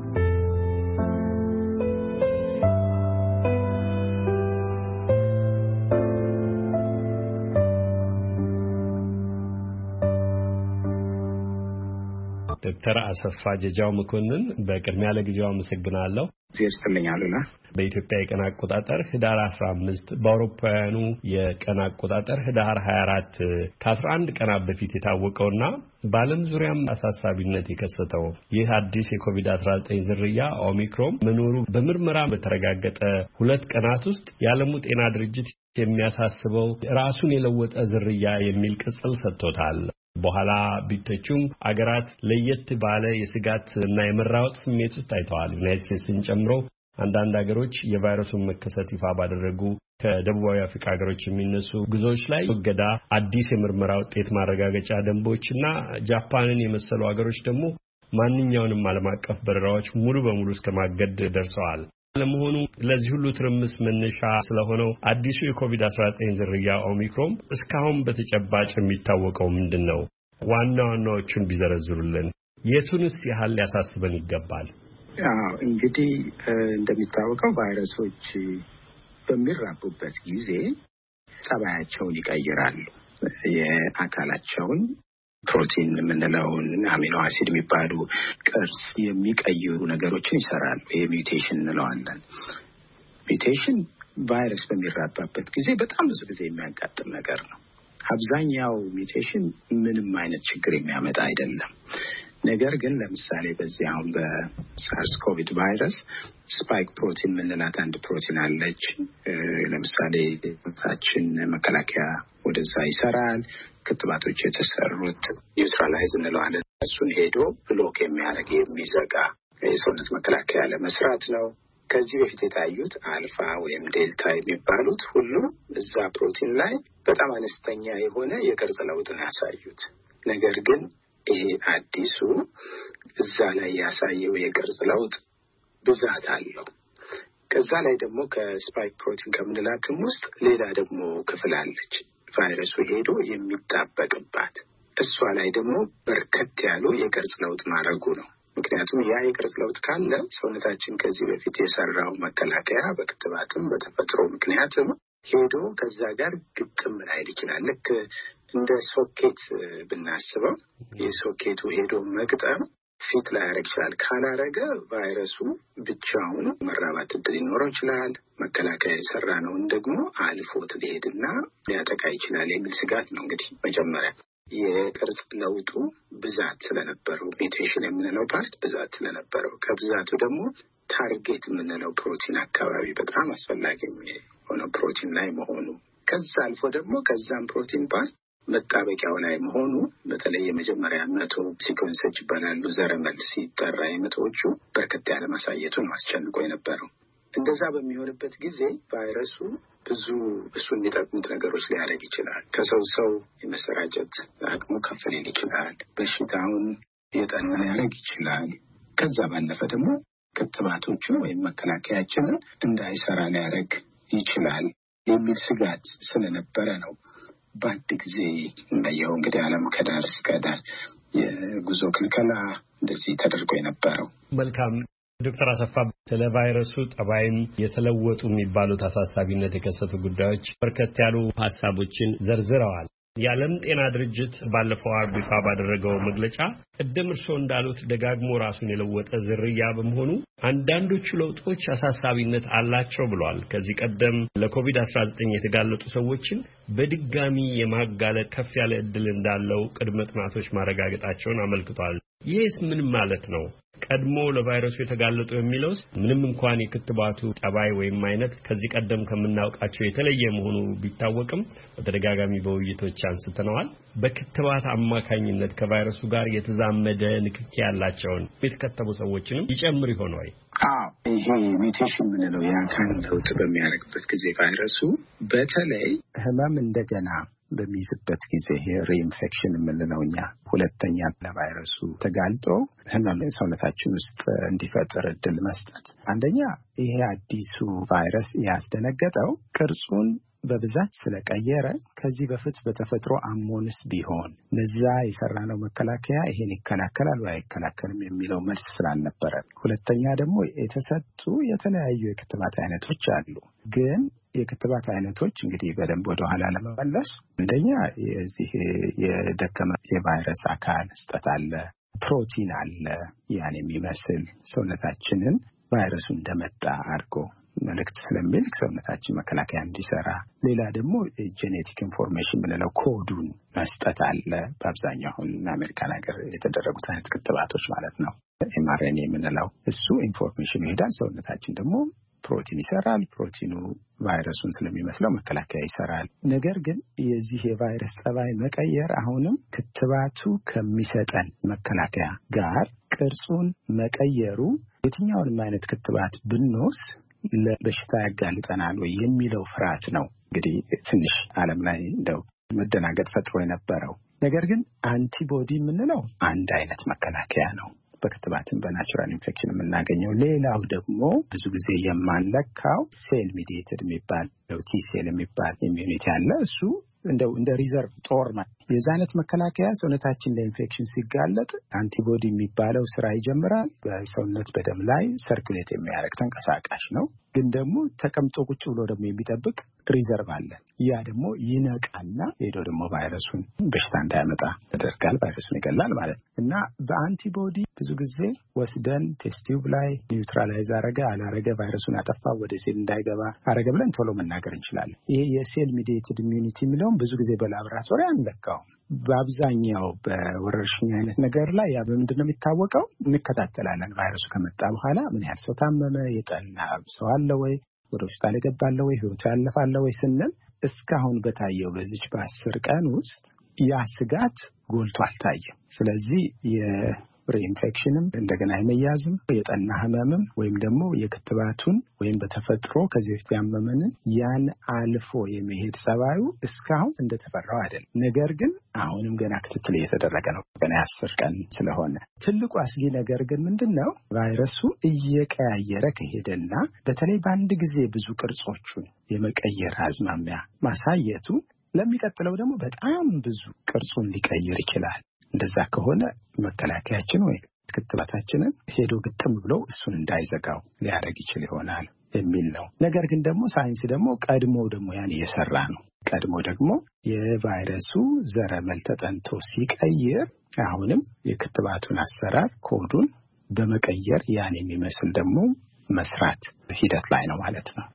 ዶክተር አሰፋ ጀጃው መኮንን በቅድሚያ ለጊዜው አመሰግናለሁ። ዘርስተኛልና በኢትዮጵያ የቀን አቆጣጠር ህዳር አስራ አምስት በአውሮፓውያኑ የቀን አቆጣጠር ህዳር ሀያ አራት ከአስራ አንድ ቀናት በፊት የታወቀውና በዓለም ዙሪያም አሳሳቢነት የከሰተው ይህ አዲስ የኮቪድ አስራ ዘጠኝ ዝርያ ኦሚክሮን መኖሩ በምርመራ በተረጋገጠ ሁለት ቀናት ውስጥ የዓለሙ ጤና ድርጅት የሚያሳስበው ራሱን የለወጠ ዝርያ የሚል ቅጽል ሰጥቶታል። በኋላ ቢተቹም አገራት ለየት ባለ የስጋት እና የመራወጥ ስሜት ውስጥ አይተዋል። ዩናይትድ ስቴትስን ጨምሮ አንዳንድ ሀገሮች የቫይረሱን መከሰት ይፋ ባደረጉ ከደቡባዊ አፍሪካ ሀገሮች የሚነሱ ጉዞዎች ላይ እገዳ፣ አዲስ የምርመራ ውጤት ማረጋገጫ ደንቦችና ጃፓንን የመሰሉ ሀገሮች ደግሞ ማንኛውንም ዓለም አቀፍ በረራዎች ሙሉ በሙሉ እስከ ማገድ ደርሰዋል። ለመሆኑ ለዚህ ሁሉ ትርምስ መነሻ ስለሆነው አዲሱ የኮቪድ አስራ ዘጠኝ ዝርያ ኦሚክሮን እስካሁን በተጨባጭ የሚታወቀው ምንድነው? ዋና ዋናዎቹን ቢዘረዝሩልን፣ የቱንስ ያህል ሊያሳስበን ይገባል? አዎ እንግዲህ እንደሚታወቀው ቫይረሶች በሚራቡበት ጊዜ ጸባያቸውን ይቀይራሉ። የአካላቸውን ፕሮቲን የምንለውን አሚኖ አሲድ የሚባሉ ቅርጽ የሚቀይሩ ነገሮችን ይሰራሉ። የሚውቴሽን እንለዋለን። ሚውቴሽን ቫይረስ በሚራባበት ጊዜ በጣም ብዙ ጊዜ የሚያጋጥም ነገር ነው። አብዛኛው ሚውቴሽን ምንም አይነት ችግር የሚያመጣ አይደለም። ነገር ግን ለምሳሌ በዚህ አሁን በሳርስ ኮቪድ ቫይረስ ስፓይክ ፕሮቲን የምንላት አንድ ፕሮቲን አለች። ለምሳሌ ታችን መከላከያ ወደዛ ይሰራል። ክትባቶች የተሰሩት ኒውትራላይዝ እንለዋለን። እሱን ሄዶ ብሎክ የሚያደርግ የሚዘጋ የሰውነት መከላከያ ለመስራት ነው። ከዚህ በፊት የታዩት አልፋ ወይም ዴልታ የሚባሉት ሁሉ እዛ ፕሮቲን ላይ በጣም አነስተኛ የሆነ የቅርጽ ለውጥ ነው ያሳዩት። ነገር ግን ይሄ አዲሱ እዛ ላይ ያሳየው የቅርጽ ለውጥ ብዛት አለው። ከዛ ላይ ደግሞ ከስፓይክ ፕሮቲን ከምንላትም ውስጥ ሌላ ደግሞ ክፍል አለች ቫይረሱ ሄዶ የሚጣበቅባት። እሷ ላይ ደግሞ በርከት ያሉ የቅርጽ ለውጥ ማድረጉ ነው። ምክንያቱም ያ የቅርጽ ለውጥ ካለ ሰውነታችን ከዚህ በፊት የሰራው መከላከያ በክትባትም በተፈጥሮ ምክንያትም ሄዶ ከዛ ጋር ግጥም ላይል ይችላል። ልክ እንደ ሶኬት ብናስበው የሶኬቱ ሄዶ መግጠም ፊት ላይ ያደርግ ይችላል። ካላረገ ቫይረሱ ብቻውን መራባት እድል ሊኖረው ይችላል። መከላከያ የሰራ ነውን ደግሞ አልፎት ሊሄድና ሊያጠቃ ይችላል የሚል ስጋት ነው። እንግዲህ መጀመሪያ የቅርጽ ለውጡ ብዛት ስለነበረው ሚውቴሽን የምንለው ፓርት ብዛት ስለነበረው ከብዛቱ ደግሞ ታርጌት የምንለው ፕሮቲን አካባቢ በጣም አስፈላጊ የሆነው ፕሮቲን ላይ መሆኑ ከዛ አልፎ ደግሞ ከዛም ፕሮቲን ፓርት መጣበቂያው ላይ መሆኑ በተለይ የመጀመሪያ መቶ ሲኮንሶች ይባላሉ ዘረመል ሲጠራ የመቶዎቹ በርከት ያለ ማሳየቱን አስጨንቆ የነበረው እንደዛ በሚሆንበት ጊዜ ቫይረሱ ብዙ እሱን የሚጠቅሙት ነገሮች ሊያደርግ ይችላል። ከሰው ሰው የመሰራጨት አቅሙ ከፍ ሊል ይችላል። በሽታውን የጠና ሊያደርግ ይችላል። ከዛ ባለፈ ደግሞ ክትባቶቹን ወይም መከላከያችንን እንዳይሰራ ሊያደርግ ይችላል የሚል ስጋት ስለነበረ ነው በአንድ ጊዜ እንደየው እንግዲህ ዓለም ከዳር እስከ ዳር የጉዞ ክልከላ እንደዚህ ተደርጎ የነበረው። መልካም ዶክተር አሰፋ ስለ ቫይረሱ ጠባይም የተለወጡ የሚባሉት አሳሳቢነት የከሰቱ ጉዳዮች በርከት ያሉ ሐሳቦችን ዘርዝረዋል። የዓለም ጤና ድርጅት ባለፈው አርብ ይፋ ባደረገው መግለጫ ቀደም እርሶ እንዳሉት ደጋግሞ ራሱን የለወጠ ዝርያ በመሆኑ አንዳንዶቹ ለውጦች አሳሳቢነት አላቸው ብሏል። ከዚህ ቀደም ለኮቪድ አስራ ዘጠኝ የተጋለጡ ሰዎችን በድጋሚ የማጋለጥ ከፍ ያለ እድል እንዳለው ቅድመ ጥናቶች ማረጋገጣቸውን አመልክቷል። ይህስ ምን ማለት ነው? ቀድሞ ለቫይረሱ የተጋለጡ የሚለውስ ምንም እንኳን የክትባቱ ጠባይ ወይም አይነት ከዚህ ቀደም ከምናውቃቸው የተለየ መሆኑ ቢታወቅም በተደጋጋሚ በውይይቶች አንስተነዋል። በክትባት አማካኝነት ከቫይረሱ ጋር የተዛመደ ንክኪ ያላቸውን የተከተቡ ሰዎችንም ይጨምር ይሆን ወይ? አዎ፣ ይሄ ሚውቴሽን ምንለው የአካል ለውጥ በሚያደርግበት ጊዜ ቫይረሱ በተለይ ህመም እንደገና በሚይዝበት ጊዜ ሪኢንፌክሽን የምንለው እኛ ሁለተኛ ለቫይረሱ ተጋልጦ ህመም ሰውነታችን ውስጥ እንዲፈጠር እድል መስጠት። አንደኛ ይሄ አዲሱ ቫይረስ ያስደነገጠው ቅርጹን በብዛት ስለቀየረ ከዚህ በፊት በተፈጥሮ አሞንስ ቢሆን ለዛ የሰራነው መከላከያ ይሄን ይከላከላል ወይ አይከላከልም የሚለው መልስ ስላልነበረ። ሁለተኛ ደግሞ የተሰጡ የተለያዩ የክትባት አይነቶች አሉ። ግን የክትባት አይነቶች እንግዲህ በደንብ ወደ ኋላ ለመመለስ አንደኛ የዚህ የደከመ የቫይረስ አካል መስጠት አለ፣ ፕሮቲን አለ ያን የሚመስል ሰውነታችንን ቫይረሱ እንደመጣ አድርጎ መልእክት ስለሚልክ ሰውነታችን መከላከያ እንዲሰራ። ሌላ ደግሞ ጄኔቲክ ኢንፎርሜሽን ምንለው ኮዱን መስጠት አለ። በአብዛኛው አሁን አሜሪካን ሀገር የተደረጉት አይነት ክትባቶች ማለት ነው ኤምአርኤንኤ የምንለው እሱ ኢንፎርሜሽን ይሄዳል። ሰውነታችን ደግሞ ፕሮቲን ይሰራል። ፕሮቲኑ ቫይረሱን ስለሚመስለው መከላከያ ይሰራል። ነገር ግን የዚህ የቫይረስ ጠባይ መቀየር አሁንም ክትባቱ ከሚሰጠን መከላከያ ጋር ቅርጹን መቀየሩ የትኛውንም አይነት ክትባት ብንወስ ለበሽታ ያጋልጠናል ወይ የሚለው ፍርሃት ነው እንግዲህ ትንሽ ዓለም ላይ እንደው መደናገጥ ፈጥሮ የነበረው። ነገር ግን አንቲቦዲ የምንለው አንድ አይነት መከላከያ ነው በክትባትም በናቹራል ኢንፌክሽን የምናገኘው። ሌላው ደግሞ ብዙ ጊዜ የማንለካው ሴል ሚዲየትድ የሚባል ቲ ሴል የሚባል ኢሚዩኒቲ አለ። እሱ እንደው እንደ ሪዘርቭ ጦር ማለት የዛነት መከላከያ ሰውነታችን ለኢንፌክሽን ሲጋለጥ አንቲቦዲ የሚባለው ስራ ይጀምራል። በሰውነት በደም ላይ ሰርኩሌት የሚያደርግ ተንቀሳቃሽ ነው። ግን ደግሞ ተቀምጦ ቁጭ ብሎ ደግሞ የሚጠብቅ ሪዘርቭ አለ። ያ ደግሞ ይነቃና ሄዶ ደግሞ ቫይረሱን በሽታ እንዳያመጣ ያደርጋል። ቫይረሱን ይገላል ማለት ነው። እና በአንቲቦዲ ብዙ ጊዜ ወስደን ቴስት ቲዩብ ላይ ኒውትራላይዝ አረገ አላረገ ቫይረሱን አጠፋ ወደ ሴል እንዳይገባ አረገ ብለን ቶሎ መናገር እንችላለን። ይሄ የሴል ሚዲየትድ ኢሚዩኒቲ የሚለውን ብዙ ጊዜ በላቦራቶሪ አንለካው። በአብዛኛው በወረርሽኝ አይነት ነገር ላይ ያ በምንድን ነው የሚታወቀው? እንከታተላለን። ቫይረሱ ከመጣ በኋላ ምን ያህል ሰው ታመመ፣ የጠና ሰው አለ ወይ፣ ወደ ሆስፒታል የገባለ ወይ፣ ህይወቱ ያለፋለ ወይ ስንል እስካሁን በታየው በዚች በአስር ቀን ውስጥ ያ ስጋት ጎልቶ አልታየም። ስለዚህ የሪኢንፌክሽንም እንደገና የመያዝም የጠና ህመምም ወይም ደግሞ የክትባቱን ወይም በተፈጥሮ ከዚህ በፊት ያመመንን ያን አልፎ የመሄድ ጸባዩ እስካሁን እንደተፈራው አይደለም። ነገር ግን አሁንም ገና ክትትል እየተደረገ ነው። ገና አስር ቀን ስለሆነ ትልቁ አስጊ ነገር ግን ምንድነው ቫይረሱ እየቀያየረ ከሄደና በተለይ በአንድ ጊዜ ብዙ ቅርጾቹን የመቀየር አዝማሚያ ማሳየቱ ለሚቀጥለው ደግሞ በጣም ብዙ ቅርጹን ሊቀይር ይችላል። እንደዛ ከሆነ መከላከያችን ወይ ክትባታችንን ሄዶ ግጥም ብሎ እሱን እንዳይዘጋው ሊያደርግ ይችል ይሆናል የሚል ነው። ነገር ግን ደግሞ ሳይንስ ደግሞ ቀድሞ ደግሞ ያን እየሰራ ነው። ቀድሞ ደግሞ የቫይረሱ ዘረመል ተጠንቶ ሲቀይር አሁንም የክትባቱን አሰራር ኮዱን በመቀየር ያን የሚመስል ደግሞ መስራት ሂደት ላይ ነው ማለት ነው።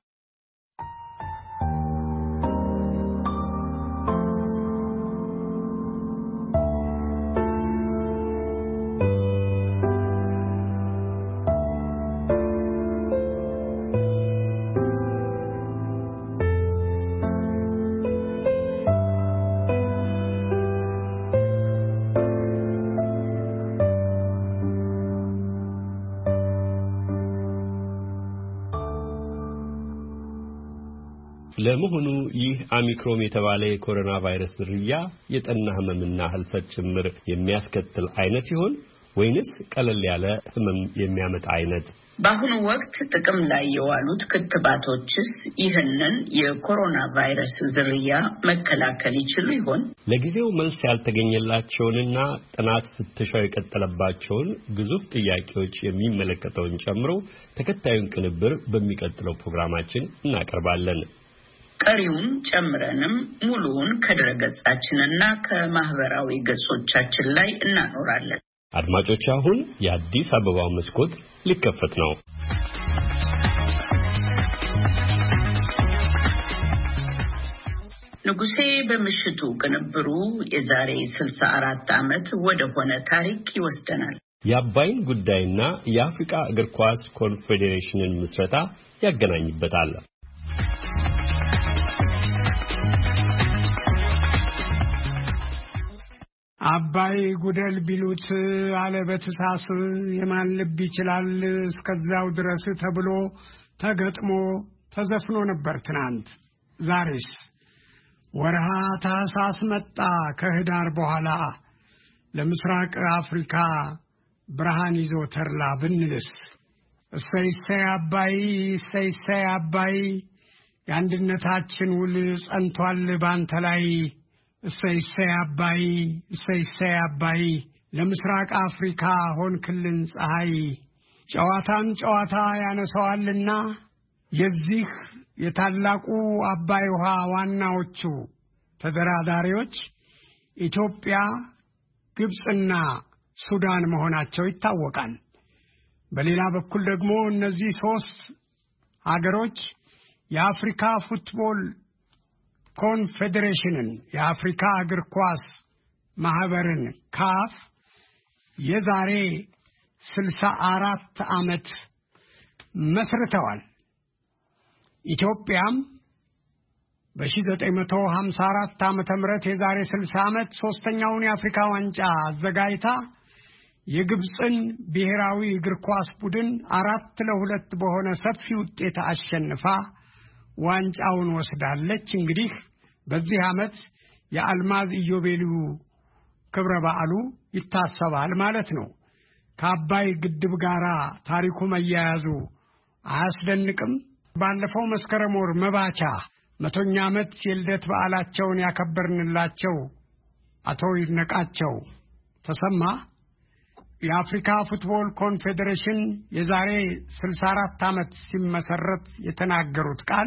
ለመሆኑ ይህ ኦሚክሮን የተባለ የኮሮና ቫይረስ ዝርያ የጠና ህመምና ህልፈት ጭምር የሚያስከትል አይነት ይሆን ወይንስ ቀለል ያለ ህመም የሚያመጣ አይነት? በአሁኑ ወቅት ጥቅም ላይ የዋሉት ክትባቶችስ ይህንን የኮሮና ቫይረስ ዝርያ መከላከል ይችሉ ይሆን? ለጊዜው መልስ ያልተገኘላቸውንና ጥናት ፍተሻው የቀጠለባቸውን ግዙፍ ጥያቄዎች የሚመለከተውን ጨምሮ ተከታዩን ቅንብር በሚቀጥለው ፕሮግራማችን እናቀርባለን። ቀሪውን ጨምረንም ሙሉውን ከድረገጻችንና ከማህበራዊ ገጾቻችን ላይ እናኖራለን። አድማጮች አሁን የአዲስ አበባው መስኮት ሊከፈት ነው። ንጉሴ በምሽቱ ቅንብሩ የዛሬ ስልሳ አራት ዓመት ወደ ሆነ ታሪክ ይወስደናል። የአባይን ጉዳይና የአፍሪካ እግር ኳስ ኮንፌዴሬሽንን ምስረታ ያገናኝበታል። አባይ ጉደል ቢሉት አለበትሳስ የማን ልብ ይችላል እስከዛው ድረስ ተብሎ ተገጥሞ ተዘፍኖ ነበር ትናንት። ዛሬስ ወርሃ ታህሳስ መጣ ከህዳር በኋላ ለምስራቅ አፍሪካ ብርሃን ይዞ ተርላ ብንልስ እሰይ እሰይ አባይ እሰይ እሰይ አባይ የአንድነታችን ውል ጸንቷል ባንተ ላይ እሰይ እሰይ አባይ እሰይ እሰይ አባይ ለምስራቅ አፍሪካ ሆንክልን ፀሐይ ጨዋታን ጨዋታ ያነሳዋልና የዚህ የታላቁ አባይ ውሃ ዋናዎቹ ተደራዳሪዎች ኢትዮጵያ ግብጽና ሱዳን መሆናቸው ይታወቃል። በሌላ በኩል ደግሞ እነዚህ ሶስት ሀገሮች የአፍሪካ ፉትቦል ኮንፌዴሬሽንን የአፍሪካ እግር ኳስ ማህበርን ካፍ የዛሬ ስልሳ አራት ዓመት መስርተዋል። ኢትዮጵያም በ1954 ዓመተ ምህረት የዛሬ ስልሳ ዓመት ሶስተኛውን የአፍሪካ ዋንጫ አዘጋጅታ የግብጽን ብሔራዊ እግር ኳስ ቡድን አራት ለሁለት በሆነ ሰፊ ውጤት አሸንፋ ዋንጫውን ወስዳለች። እንግዲህ በዚህ ዓመት የአልማዝ ኢዮቤልዩ ክብረ በዓሉ ይታሰባል ማለት ነው። ከአባይ ግድብ ጋራ ታሪኩ መያያዙ አያስደንቅም? ባለፈው መስከረም ወር መባቻ መቶኛ ዓመት የልደት በዓላቸውን ያከበርንላቸው አቶ ይድነቃቸው ተሰማ የአፍሪካ ፉትቦል ኮንፌዴሬሽን የዛሬ ስልሳ አራት ዓመት ሲመሰረት የተናገሩት ቃል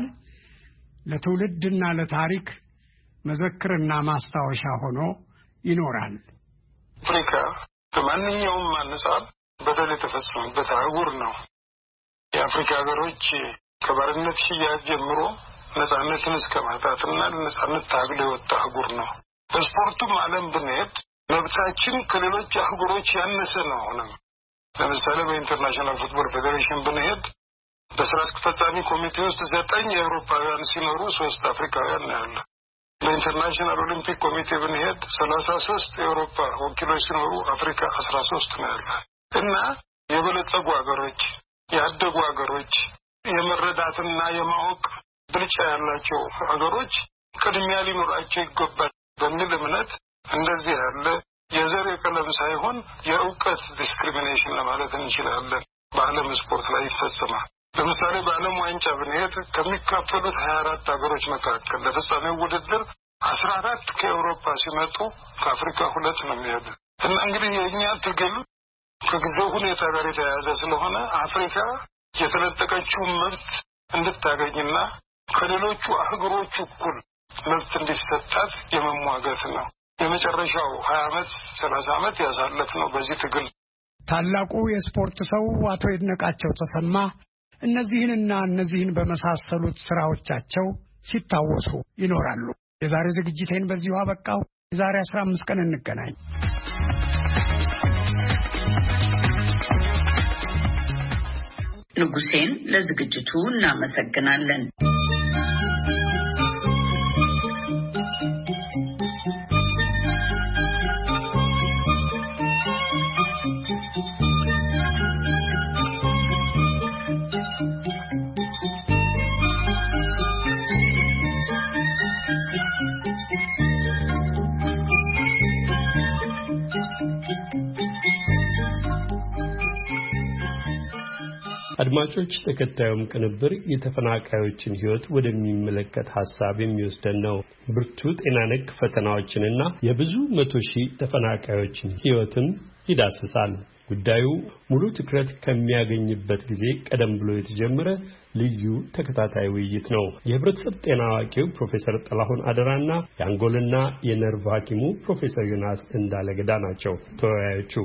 ለትውልድና ለታሪክ መዘክርና ማስታወሻ ሆኖ ይኖራል። አፍሪካ ከማንኛውም አንፃር በደል የተፈጸመበት አህጉር ነው። የአፍሪካ ሀገሮች ከባርነት ሽያጭ ጀምሮ ነፃነትን እስከማጣትና ነፃነት ታግለው የወጣ አህጉር ነው። በስፖርቱም ዓለም ብንሄድ መብታችን ከሌሎች አህጉሮች ያነሰ ነው። ሆነም ለምሳሌ በኢንተርናሽናል ፉትቦል ፌዴሬሽን ብንሄድ በስራ አስፈጻሚ ኮሚቴ ውስጥ ዘጠኝ የአውሮፓውያን ሲኖሩ ሶስት አፍሪካውያን ናቸው። በኢንተርናሽናል ኦሊምፒክ ኮሚቴ ብንሄድ ሰላሳ ሶስት የአውሮፓ ወኪሎች ሲኖሩ አፍሪካ አስራ ሶስት ናቸው። እና የበለጸጉ ሀገሮች ያደጉ ሀገሮች የመረዳትና የማወቅ ብልጫ ያላቸው ሀገሮች ቅድሚያ ሊኖራቸው ይገባል በሚል እምነት እንደዚህ ያለ የዘር የቀለም ሳይሆን የእውቀት ዲስክሪሚኔሽን ለማለት እንችላለን በዓለም ስፖርት ላይ ይፈጸማል። ለምሳሌ በዓለም ዋንጫ ብንሄድ ከሚካፈሉት ሀያ አራት ሀገሮች መካከል ለፍጻሜው ውድድር አስራ አራት ከአውሮፓ ሲመጡ ከአፍሪካ ሁለት ነው የሚሄዱት። እና እንግዲህ የእኛ ትግል ከጊዜው ሁኔታ ጋር የተያያዘ ስለሆነ አፍሪካ የተነጠቀችው መብት እንድታገኝና ከሌሎቹ አህጉሮች እኩል መብት እንዲሰጣት የመሟገት ነው። የመጨረሻው ሀያ ዓመት ሰላሳ ዓመት ያሳለፍነው በዚህ ትግል። ታላቁ የስፖርት ሰው አቶ ይድነቃቸው ተሰማ እነዚህንና እነዚህን በመሳሰሉት ስራዎቻቸው ሲታወሱ ይኖራሉ። የዛሬ ዝግጅቴን በዚሁ አበቃው። የዛሬ አስራ አምስት ቀን እንገናኝ። ንጉሴን ለዝግጅቱ እናመሰግናለን። አድማጮች ተከታዩም ቅንብር የተፈናቃዮችን ሕይወት ወደሚመለከት ሐሳብ የሚወስደን ነው። ብርቱ ጤና ነክ ፈተናዎችንና የብዙ መቶ ሺህ ተፈናቃዮችን ሕይወትም ይዳስሳል። ጉዳዩ ሙሉ ትኩረት ከሚያገኝበት ጊዜ ቀደም ብሎ የተጀመረ ልዩ ተከታታይ ውይይት ነው። የህብረተሰብ ጤና አዋቂው ፕሮፌሰር ጥላሁን አደራና የአንጎልና የነርቭ ሐኪሙ ፕሮፌሰር ዮናስ እንዳለገዳ ናቸው ተወያዮቹ።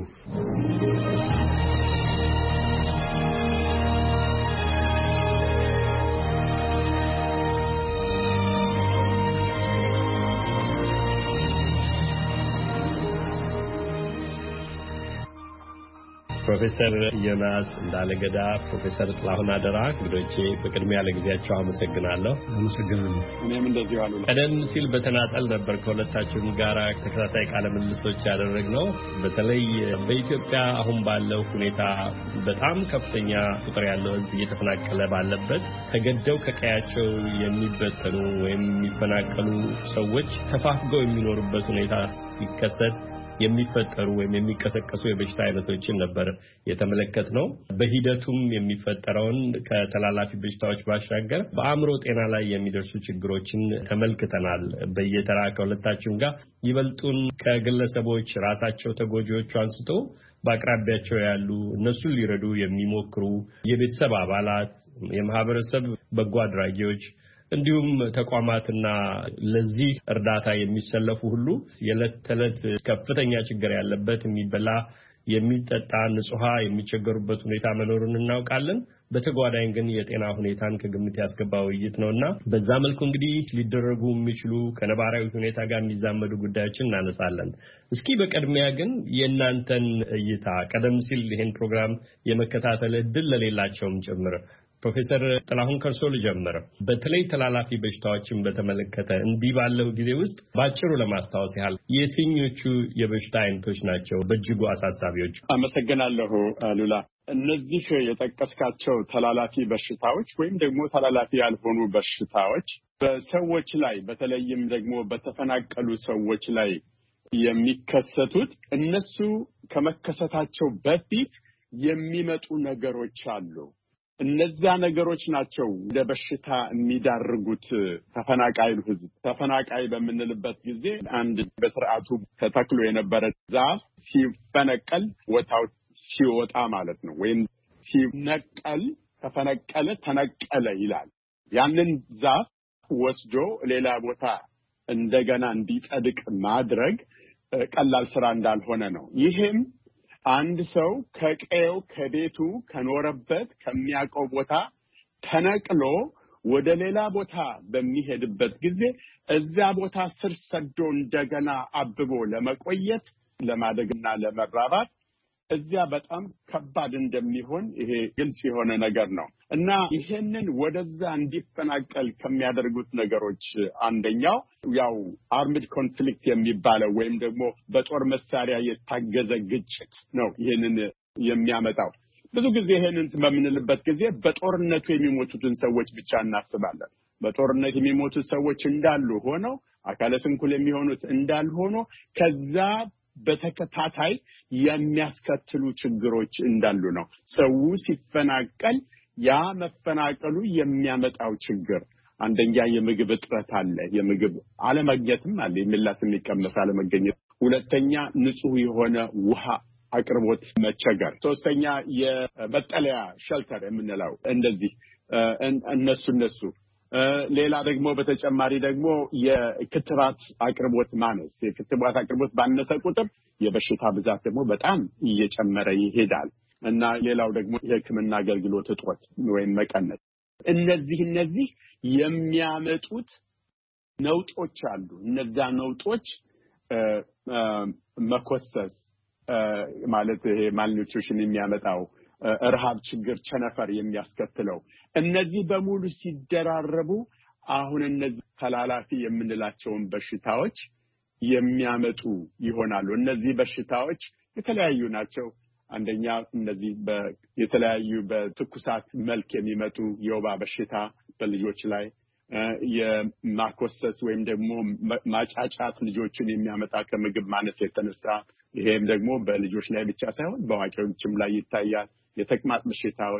ፕሮፌሰር ዮናስ እንዳለገዳ ፕሮፌሰር ጥላሁን አደራ እንግዶቼ በቅድሚያ ለጊዜያቸው አመሰግናለሁ። አመሰግናለሁ። እኔም እንደዚሁ አሉ። ቀደም ሲል በተናጠል ነበር ከሁለታችሁም ጋር ተከታታይ ቃለ ምልልሶች ያደረግነው። በተለይ በኢትዮጵያ አሁን ባለው ሁኔታ በጣም ከፍተኛ ቁጥር ያለው ሕዝብ እየተፈናቀለ ባለበት ተገደው ከቀያቸው የሚበተኑ ወይም የሚፈናቀሉ ሰዎች ተፋፍገው የሚኖሩበት ሁኔታ ሲከሰት የሚፈጠሩ ወይም የሚቀሰቀሱ የበሽታ አይነቶችን ነበር የተመለከትነው። በሂደቱም የሚፈጠረውን ከተላላፊ በሽታዎች ባሻገር በአእምሮ ጤና ላይ የሚደርሱ ችግሮችን ተመልክተናል። በየተራ ከሁለታችሁም ጋር ይበልጡን ከግለሰቦች ራሳቸው ተጎጂዎቹ አንስቶ በአቅራቢያቸው ያሉ እነሱን ሊረዱ የሚሞክሩ የቤተሰብ አባላት፣ የማህበረሰብ በጎ አድራጊዎች እንዲሁም ተቋማትና ለዚህ እርዳታ የሚሰለፉ ሁሉ የዕለት ተዕለት ከፍተኛ ችግር ያለበት የሚበላ የሚጠጣ ንጹሃ የሚቸገሩበት ሁኔታ መኖሩን እናውቃለን። በተጓዳኝ ግን የጤና ሁኔታን ከግምት ያስገባ ውይይት ነውና በዛ መልኩ እንግዲህ ሊደረጉ የሚችሉ ከነባራዊ ሁኔታ ጋር የሚዛመዱ ጉዳዮችን እናነሳለን። እስኪ በቅድሚያ ግን የእናንተን እይታ ቀደም ሲል ይሄን ፕሮግራም የመከታተል እድል ለሌላቸውም ጭምር ፕሮፌሰር ጥላሁን ከርሶ ልጀምር። በተለይ ተላላፊ በሽታዎችን በተመለከተ እንዲህ ባለው ጊዜ ውስጥ ባጭሩ ለማስታወስ ያህል የትኞቹ የበሽታ አይነቶች ናቸው በእጅጉ አሳሳቢዎች? አመሰግናለሁ አሉላ። እነዚህ የጠቀስካቸው ተላላፊ በሽታዎች ወይም ደግሞ ተላላፊ ያልሆኑ በሽታዎች በሰዎች ላይ በተለይም ደግሞ በተፈናቀሉ ሰዎች ላይ የሚከሰቱት እነሱ ከመከሰታቸው በፊት የሚመጡ ነገሮች አሉ። እነዛ ነገሮች ናቸው ወደ በሽታ የሚዳርጉት ተፈናቃይ ህዝብ። ተፈናቃይ በምንልበት ጊዜ አንድ በስርዓቱ ተተክሎ የነበረ ዛፍ ሲፈነቀል ወጣው ሲወጣ ማለት ነው። ወይም ሲነቀል ተፈነቀለ ተነቀለ ይላል። ያንን ዛፍ ወስዶ ሌላ ቦታ እንደገና እንዲጸድቅ ማድረግ ቀላል ስራ እንዳልሆነ ነው። ይሄም አንድ ሰው ከቀየው ከቤቱ ከኖረበት ከሚያውቀው ቦታ ተነቅሎ ወደ ሌላ ቦታ በሚሄድበት ጊዜ እዛ ቦታ ስር ሰዶ እንደገና አብቦ ለመቆየት ለማደግና ለመራባት እዚያ በጣም ከባድ እንደሚሆን ይሄ ግልጽ የሆነ ነገር ነው እና ይሄንን ወደዛ እንዲፈናቀል ከሚያደርጉት ነገሮች አንደኛው ያው አርምድ ኮንፍሊክት የሚባለው ወይም ደግሞ በጦር መሳሪያ የታገዘ ግጭት ነው ይሄንን የሚያመጣው። ብዙ ጊዜ ይሄንን በምንልበት ጊዜ በጦርነቱ የሚሞቱትን ሰዎች ብቻ እናስባለን። በጦርነት የሚሞቱ ሰዎች እንዳሉ ሆነው አካለ ስንኩል የሚሆኑት እንዳሉ ሆኖ ከዛ በተከታታይ የሚያስከትሉ ችግሮች እንዳሉ ነው። ሰው ሲፈናቀል ያ መፈናቀሉ የሚያመጣው ችግር አንደኛ የምግብ እጥረት አለ፣ የምግብ አለመገኘትም አለ፣ የሚላስ የሚቀመስ አለመገኘት። ሁለተኛ ንጹህ የሆነ ውሃ አቅርቦት መቸገር። ሶስተኛ የመጠለያ ሸልተር የምንለው እንደዚህ እነሱ እነሱ ሌላ ደግሞ በተጨማሪ ደግሞ የክትባት አቅርቦት ማነስ። የክትባት አቅርቦት ባነሰ ቁጥር የበሽታ ብዛት ደግሞ በጣም እየጨመረ ይሄዳል እና ሌላው ደግሞ የሕክምና አገልግሎት እጥረት ወይም መቀነስ። እነዚህ እነዚህ የሚያመጡት ነውጦች አሉ። እነዛ ነውጦች መኮሰስ ማለት ይሄ ማልኒውትሪሽን የሚያመጣው እርሃብ፣ ችግር፣ ቸነፈር የሚያስከትለው እነዚህ በሙሉ ሲደራረቡ አሁን እነዚህ ተላላፊ የምንላቸውን በሽታዎች የሚያመጡ ይሆናሉ። እነዚህ በሽታዎች የተለያዩ ናቸው። አንደኛ እነዚህ የተለያዩ በትኩሳት መልክ የሚመጡ የወባ በሽታ በልጆች ላይ የማኮሰስ ወይም ደግሞ ማጫጫት ልጆችን የሚያመጣ ከምግብ ማነስ የተነሳ ይሄም ደግሞ በልጆች ላይ ብቻ ሳይሆን በአዋቂዎችም ላይ ይታያል። የተቅማጥ በሽታዎች፣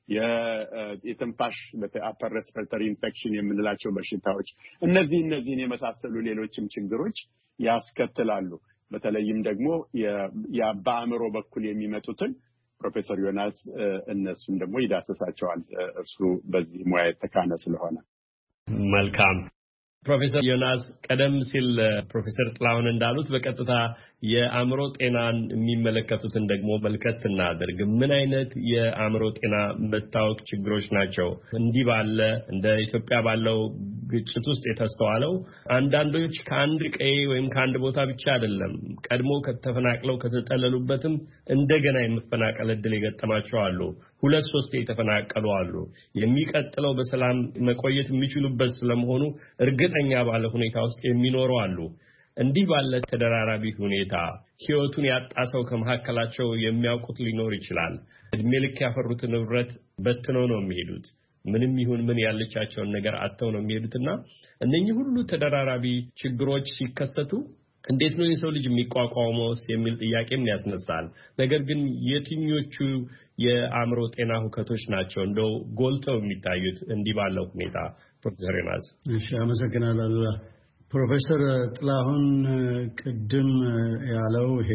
የትንፋሽ በአፐር ሬስፒሬተሪ ኢንፌክሽን የምንላቸው በሽታዎች እነዚህ እነዚህን የመሳሰሉ ሌሎችም ችግሮች ያስከትላሉ። በተለይም ደግሞ በአእምሮ በኩል የሚመጡትን ፕሮፌሰር ዮናስ እነሱን ደግሞ ይዳሰሳቸዋል እርሱ በዚህ ሙያ የተካነ ስለሆነ። መልካም ፕሮፌሰር ዮናስ ቀደም ሲል ፕሮፌሰር ጥላሁን እንዳሉት በቀጥታ የአእምሮ ጤናን የሚመለከቱትን ደግሞ መልከት እናደርግ። ምን አይነት የአእምሮ ጤና መታወክ ችግሮች ናቸው እንዲህ ባለ እንደ ኢትዮጵያ ባለው ግጭት ውስጥ የተስተዋለው? አንዳንዶች ከአንድ ቀይ ወይም ከአንድ ቦታ ብቻ አይደለም ቀድሞ ከተፈናቅለው ከተጠለሉበትም እንደገና የመፈናቀል እድል የገጠማቸው አሉ። ሁለት ሶስት የተፈናቀሉ አሉ። የሚቀጥለው በሰላም መቆየት የሚችሉበት ስለመሆኑ እርግጠኛ ባለ ሁኔታ ውስጥ የሚኖሩ አሉ። እንዲህ ባለ ተደራራቢ ሁኔታ ህይወቱን ያጣሰው ከመሐከላቸው የሚያውቁት ሊኖር ይችላል። እድሜ ልክ ያፈሩት ንብረት በትነው ነው የሚሄዱት። ምንም ይሁን ምን ያለቻቸውን ነገር አጥተው ነው የሚሄዱትና እነኚህ ሁሉ ተደራራቢ ችግሮች ሲከሰቱ እንዴት ነው የሰው ልጅ የሚቋቋመው የሚል ጥያቄም ያስነሳል። ነገር ግን የትኞቹ የአእምሮ ጤና ሁከቶች ናቸው እንደው ጎልተው የሚታዩት እንዲህ ባለው ሁኔታ? ፕሮፌሰር ዮናስ። እሺ፣ አመሰግናለሁ። ፕሮፌሰር ጥላሁን ቅድም ያለው ይሄ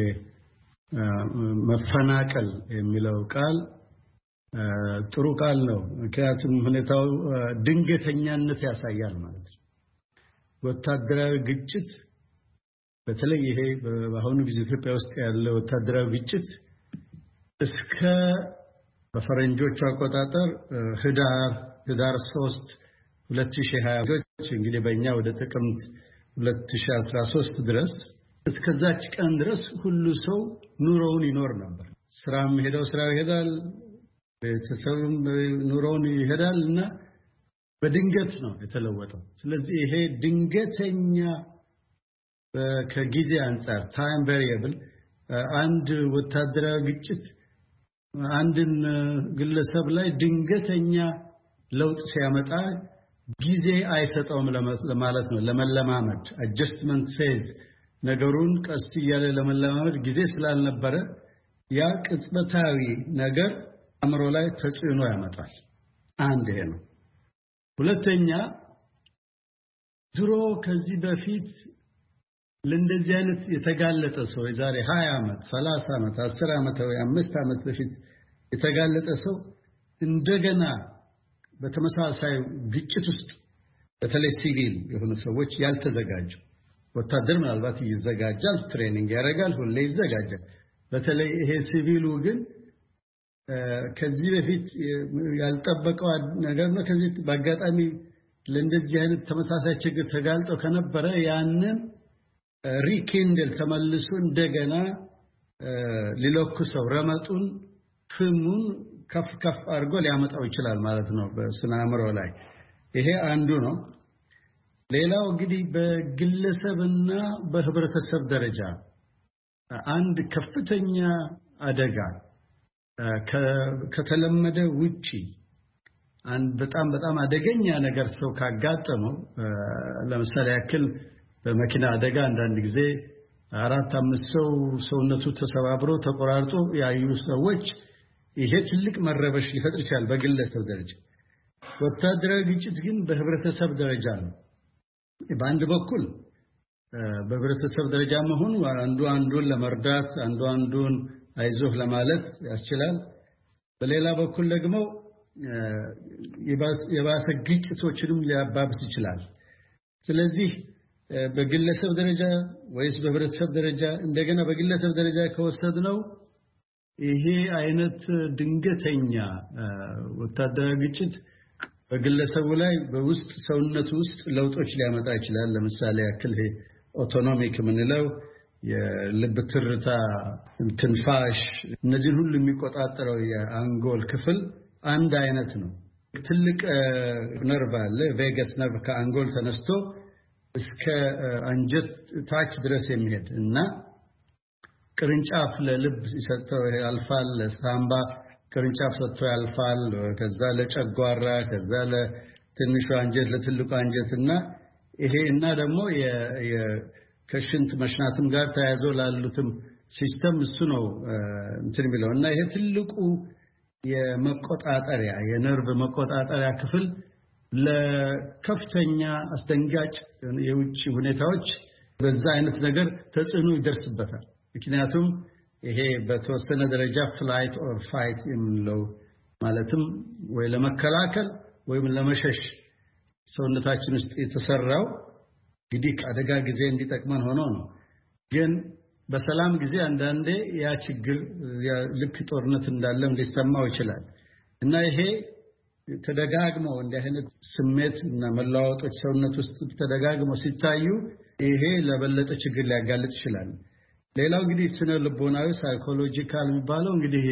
መፈናቀል የሚለው ቃል ጥሩ ቃል ነው። ምክንያቱም ሁኔታው ድንገተኛነት ያሳያል ማለት ነው። ወታደራዊ ግጭት በተለይ ይሄ በአሁኑ ጊዜ ኢትዮጵያ ውስጥ ያለው ወታደራዊ ግጭት እስከ በፈረንጆቹ አቆጣጠር ህዳር ህዳር ሶስት ሁለት ሺህ ሃያ እንግዲህ በእኛ ወደ ጥቅምት ሁለት ሺህ አስራ ሶስት ድረስ እስከዛች ቀን ድረስ ሁሉ ሰው ኑሮውን ይኖር ነበር። ስራም ሄደው ስራው ይሄዳል፣ ቤተሰብም ኑሮውን ይሄዳልና በድንገት ነው የተለወጠው። ስለዚህ ይሄ ድንገተኛ ከጊዜ አንፃር ታይም ቬሪየብል አንድ ወታደራዊ ግጭት አንድን ግለሰብ ላይ ድንገተኛ ለውጥ ሲያመጣ ጊዜ አይሰጠውም ለማለት ነው። ለመለማመድ አጀስትመንት ፌዝ ነገሩን ቀስ እያለ ለመለማመድ ጊዜ ስላልነበረ ያ ቅጽበታዊ ነገር አእምሮ ላይ ተጽዕኖ ያመጣል። አንድ ይሄ ነው። ሁለተኛ ድሮ ከዚህ በፊት ለእንደዚህ አይነት የተጋለጠ ሰው የዛሬ ሃያ ዓመት ሰላሳ ዓመት አስር ዓመት ወይ አምስት ዓመት በፊት የተጋለጠ ሰው እንደገና በተመሳሳይ ግጭት ውስጥ በተለይ ሲቪል የሆኑ ሰዎች ያልተዘጋጁ ወታደር ምናልባት ይዘጋጃል፣ ትሬኒንግ ያደርጋል፣ ሁሌ ይዘጋጃል። በተለይ ይሄ ሲቪሉ ግን ከዚህ በፊት ያልጠበቀው ነገር ነው። ከዚህ በአጋጣሚ ለእንደዚህ አይነት ተመሳሳይ ችግር ተጋልጠው ከነበረ ያንን ሪኪንድል ተመልሶ እንደገና ሊለኩሰው ረመጡን ፍሙን ከፍ ከፍ አድርጎ ሊያመጣው ይችላል ማለት ነው በስነ አእምሮ ላይ። ይሄ አንዱ ነው። ሌላው እንግዲህ በግለሰብና በህብረተሰብ ደረጃ አንድ ከፍተኛ አደጋ ከተለመደ ውጪ አንድ በጣም በጣም አደገኛ ነገር ሰው ካጋጠመው ለምሳሌ ያክል በመኪና አደጋ አንዳንድ ጊዜ አራት አምስት ሰው ሰውነቱ ተሰባብሮ ተቆራርጦ ያዩ ሰዎች ይሄ ትልቅ መረበሽ ሊፈጥር ይችላል በግለሰብ ደረጃ። ወታደራዊ ግጭት ግን በህብረተሰብ ደረጃ ነው። በአንድ በኩል በህብረተሰብ ደረጃ መሆኑ አንዱ አንዱን ለመርዳት አንዱ አንዱን አይዞህ ለማለት ያስችላል። በሌላ በኩል ደግሞ የባሰ ግጭቶችንም ሊያባብስ ይችላል። ስለዚህ በግለሰብ ደረጃ ወይስ በህብረተሰብ ደረጃ እንደገና በግለሰብ ደረጃ ከወሰድነው ይሄ አይነት ድንገተኛ ወታደራዊ ግጭት በግለሰቡ ላይ በውስጥ ሰውነቱ ውስጥ ለውጦች ሊያመጣ ይችላል። ለምሳሌ ያክል ይሄ ኦቶኖሚክ ምንለው የልብ ትርታ፣ ትንፋሽ እነዚህን ሁሉ የሚቆጣጠረው የአንጎል ክፍል አንድ አይነት ነው። ትልቅ ነርቭ አለ፣ ቬገስ ነርቭ ከአንጎል ተነስቶ እስከ አንጀት ታች ድረስ የሚሄድ እና ቅርንጫፍ ለልብ ሲሰጠው ያልፋል፣ ለሳምባ ቅርንጫፍ ሰጥቶ ያልፋል፣ ከዛ ለጨጓራ፣ ከዛ ለትንሹ አንጀት፣ ለትልቁ አንጀትና ይሄ እና ደግሞ ከሽንት መሽናትም ጋር ተያይዞ ላሉትም ሲስተም እሱ ነው እንትን የሚለው እና ይሄ ትልቁ የመቆጣጠሪያ የነርቭ መቆጣጠሪያ ክፍል ለከፍተኛ አስደንጋጭ የውጭ ሁኔታዎች በዛ አይነት ነገር ተጽዕኖ ይደርስበታል። ምክንያቱም ይሄ በተወሰነ ደረጃ ፍላይት ኦር ፋይት የምንለው ማለትም ወይ ለመከላከል ወይም ለመሸሽ ሰውነታችን ውስጥ የተሰራው ግዲክ አደጋ ጊዜ እንዲጠቅመን ሆኖ ነው። ግን በሰላም ጊዜ አንዳንዴ ያ ችግር ልክ ጦርነት እንዳለም ሊሰማው ይችላል እና ይሄ ተደጋግሞ እንደ አይነት ስሜት እና መለዋወጦች ሰውነት ውስጥ ተደጋግሞ ሲታዩ ይሄ ለበለጠ ችግር ሊያጋልጥ ይችላል። ሌላው እንግዲህ ስነ ልቦናዊ ሳይኮሎጂካል የሚባለው እንግዲህ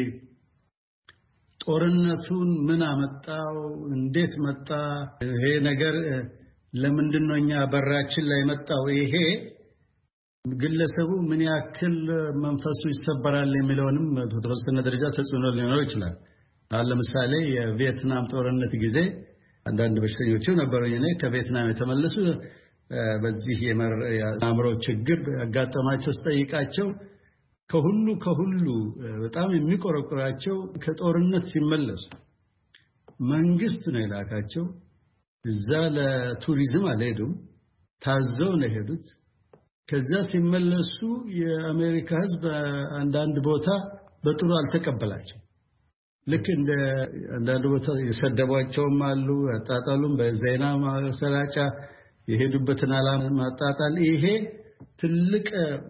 ጦርነቱን ምን አመጣው እንዴት መጣ ይሄ ነገር ለምንድነው እኛ በራችን ላይ መጣው ይሄ ግለሰቡ ምን ያክል መንፈሱ ይሰበራል የሚለውንም በተወሰነ ደረጃ ተጽዕኖ ሊኖረው ይችላል። ለምሳሌ የቪየትናም ጦርነት ጊዜ አንዳንድ በሽተኞች ነበሩ እኔ ከቪየትናም የተመለሱ በዚህ የአእምሮ ችግር ያጋጠማቸው ስጠይቃቸው ከሁሉ ከሁሉ በጣም የሚቆረቆራቸው ከጦርነት ሲመለሱ መንግስት ነው የላካቸው እዛ ለቱሪዝም አልሄዱም ታዘው ነው ሄዱት ከዛ ሲመለሱ የአሜሪካ ህዝብ አንዳንድ ቦታ በጥሩ አልተቀበላቸው ልክ እንደ አንዳንድ ቦታ የሰደቧቸውም አሉ አጣጣሉም በዜና ማሰራጫ የሄዱበትን ዓላማ ማጣጣል ይሄ ትልቅ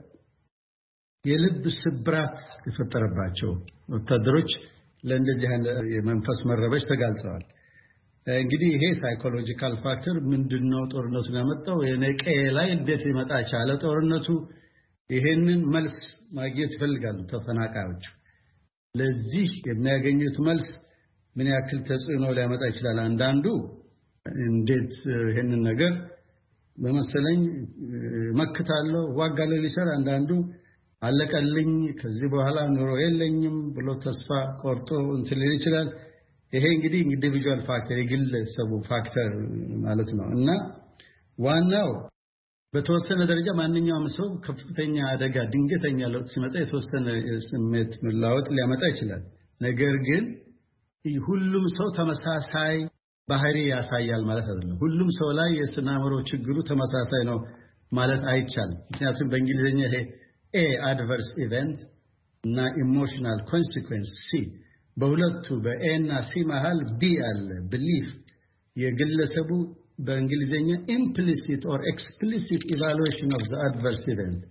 የልብ ስብራት የፈጠረባቸው ወታደሮች ለእንደዚህ የመንፈስ መረበሽ ተጋልጸዋል። እንግዲህ ይሄ ሳይኮሎጂካል ፋክተር ምንድነው ጦርነቱን ያመጣው የነቀ ላይ እንዴት ሊመጣ ቻለ ጦርነቱ ይሄንን መልስ ማግኘት ይፈልጋሉ ተፈናቃዮች ለዚህ የሚያገኙት መልስ ምን ያክል ተጽዕኖ ሊያመጣ ይችላል አንዳንዱ እንዴት ይሄንን ነገር በመሰለኝ መክታለው ዋጋለ ሊሰራ አንዳንዱ አለቀልኝ ከዚህ በኋላ ኑሮ የለኝም ብሎ ተስፋ ቆርጦ እንትን ሊል ይችላል ይሄ እንግዲህ ኢንዲቪጁዋል ፋክተር የግለሰቡ ፋክተር ማለት ነው እና ዋናው በተወሰነ ደረጃ ማንኛውም ሰው ከፍተኛ አደጋ ድንገተኛ ለውጥ ሲመጣ የተወሰነ ስሜት መለዋወጥ ሊያመጣ ይችላል ነገር ግን ሁሉም ሰው ተመሳሳይ ባህሪ ያሳያል ማለት አይደለም ሁሉም ሰው ላይ የስነ አእምሮ ችግሩ ተመሳሳይ ነው ማለት አይቻልም ምክንያቱም በእንግሊዘኛ ይሄ A adverse event እና emotional consequence C በሁለቱ በA እና C መሃል B አለ belief የግለሰቡ በእንግሊዘኛ implicit or explicit evaluation of the adverse event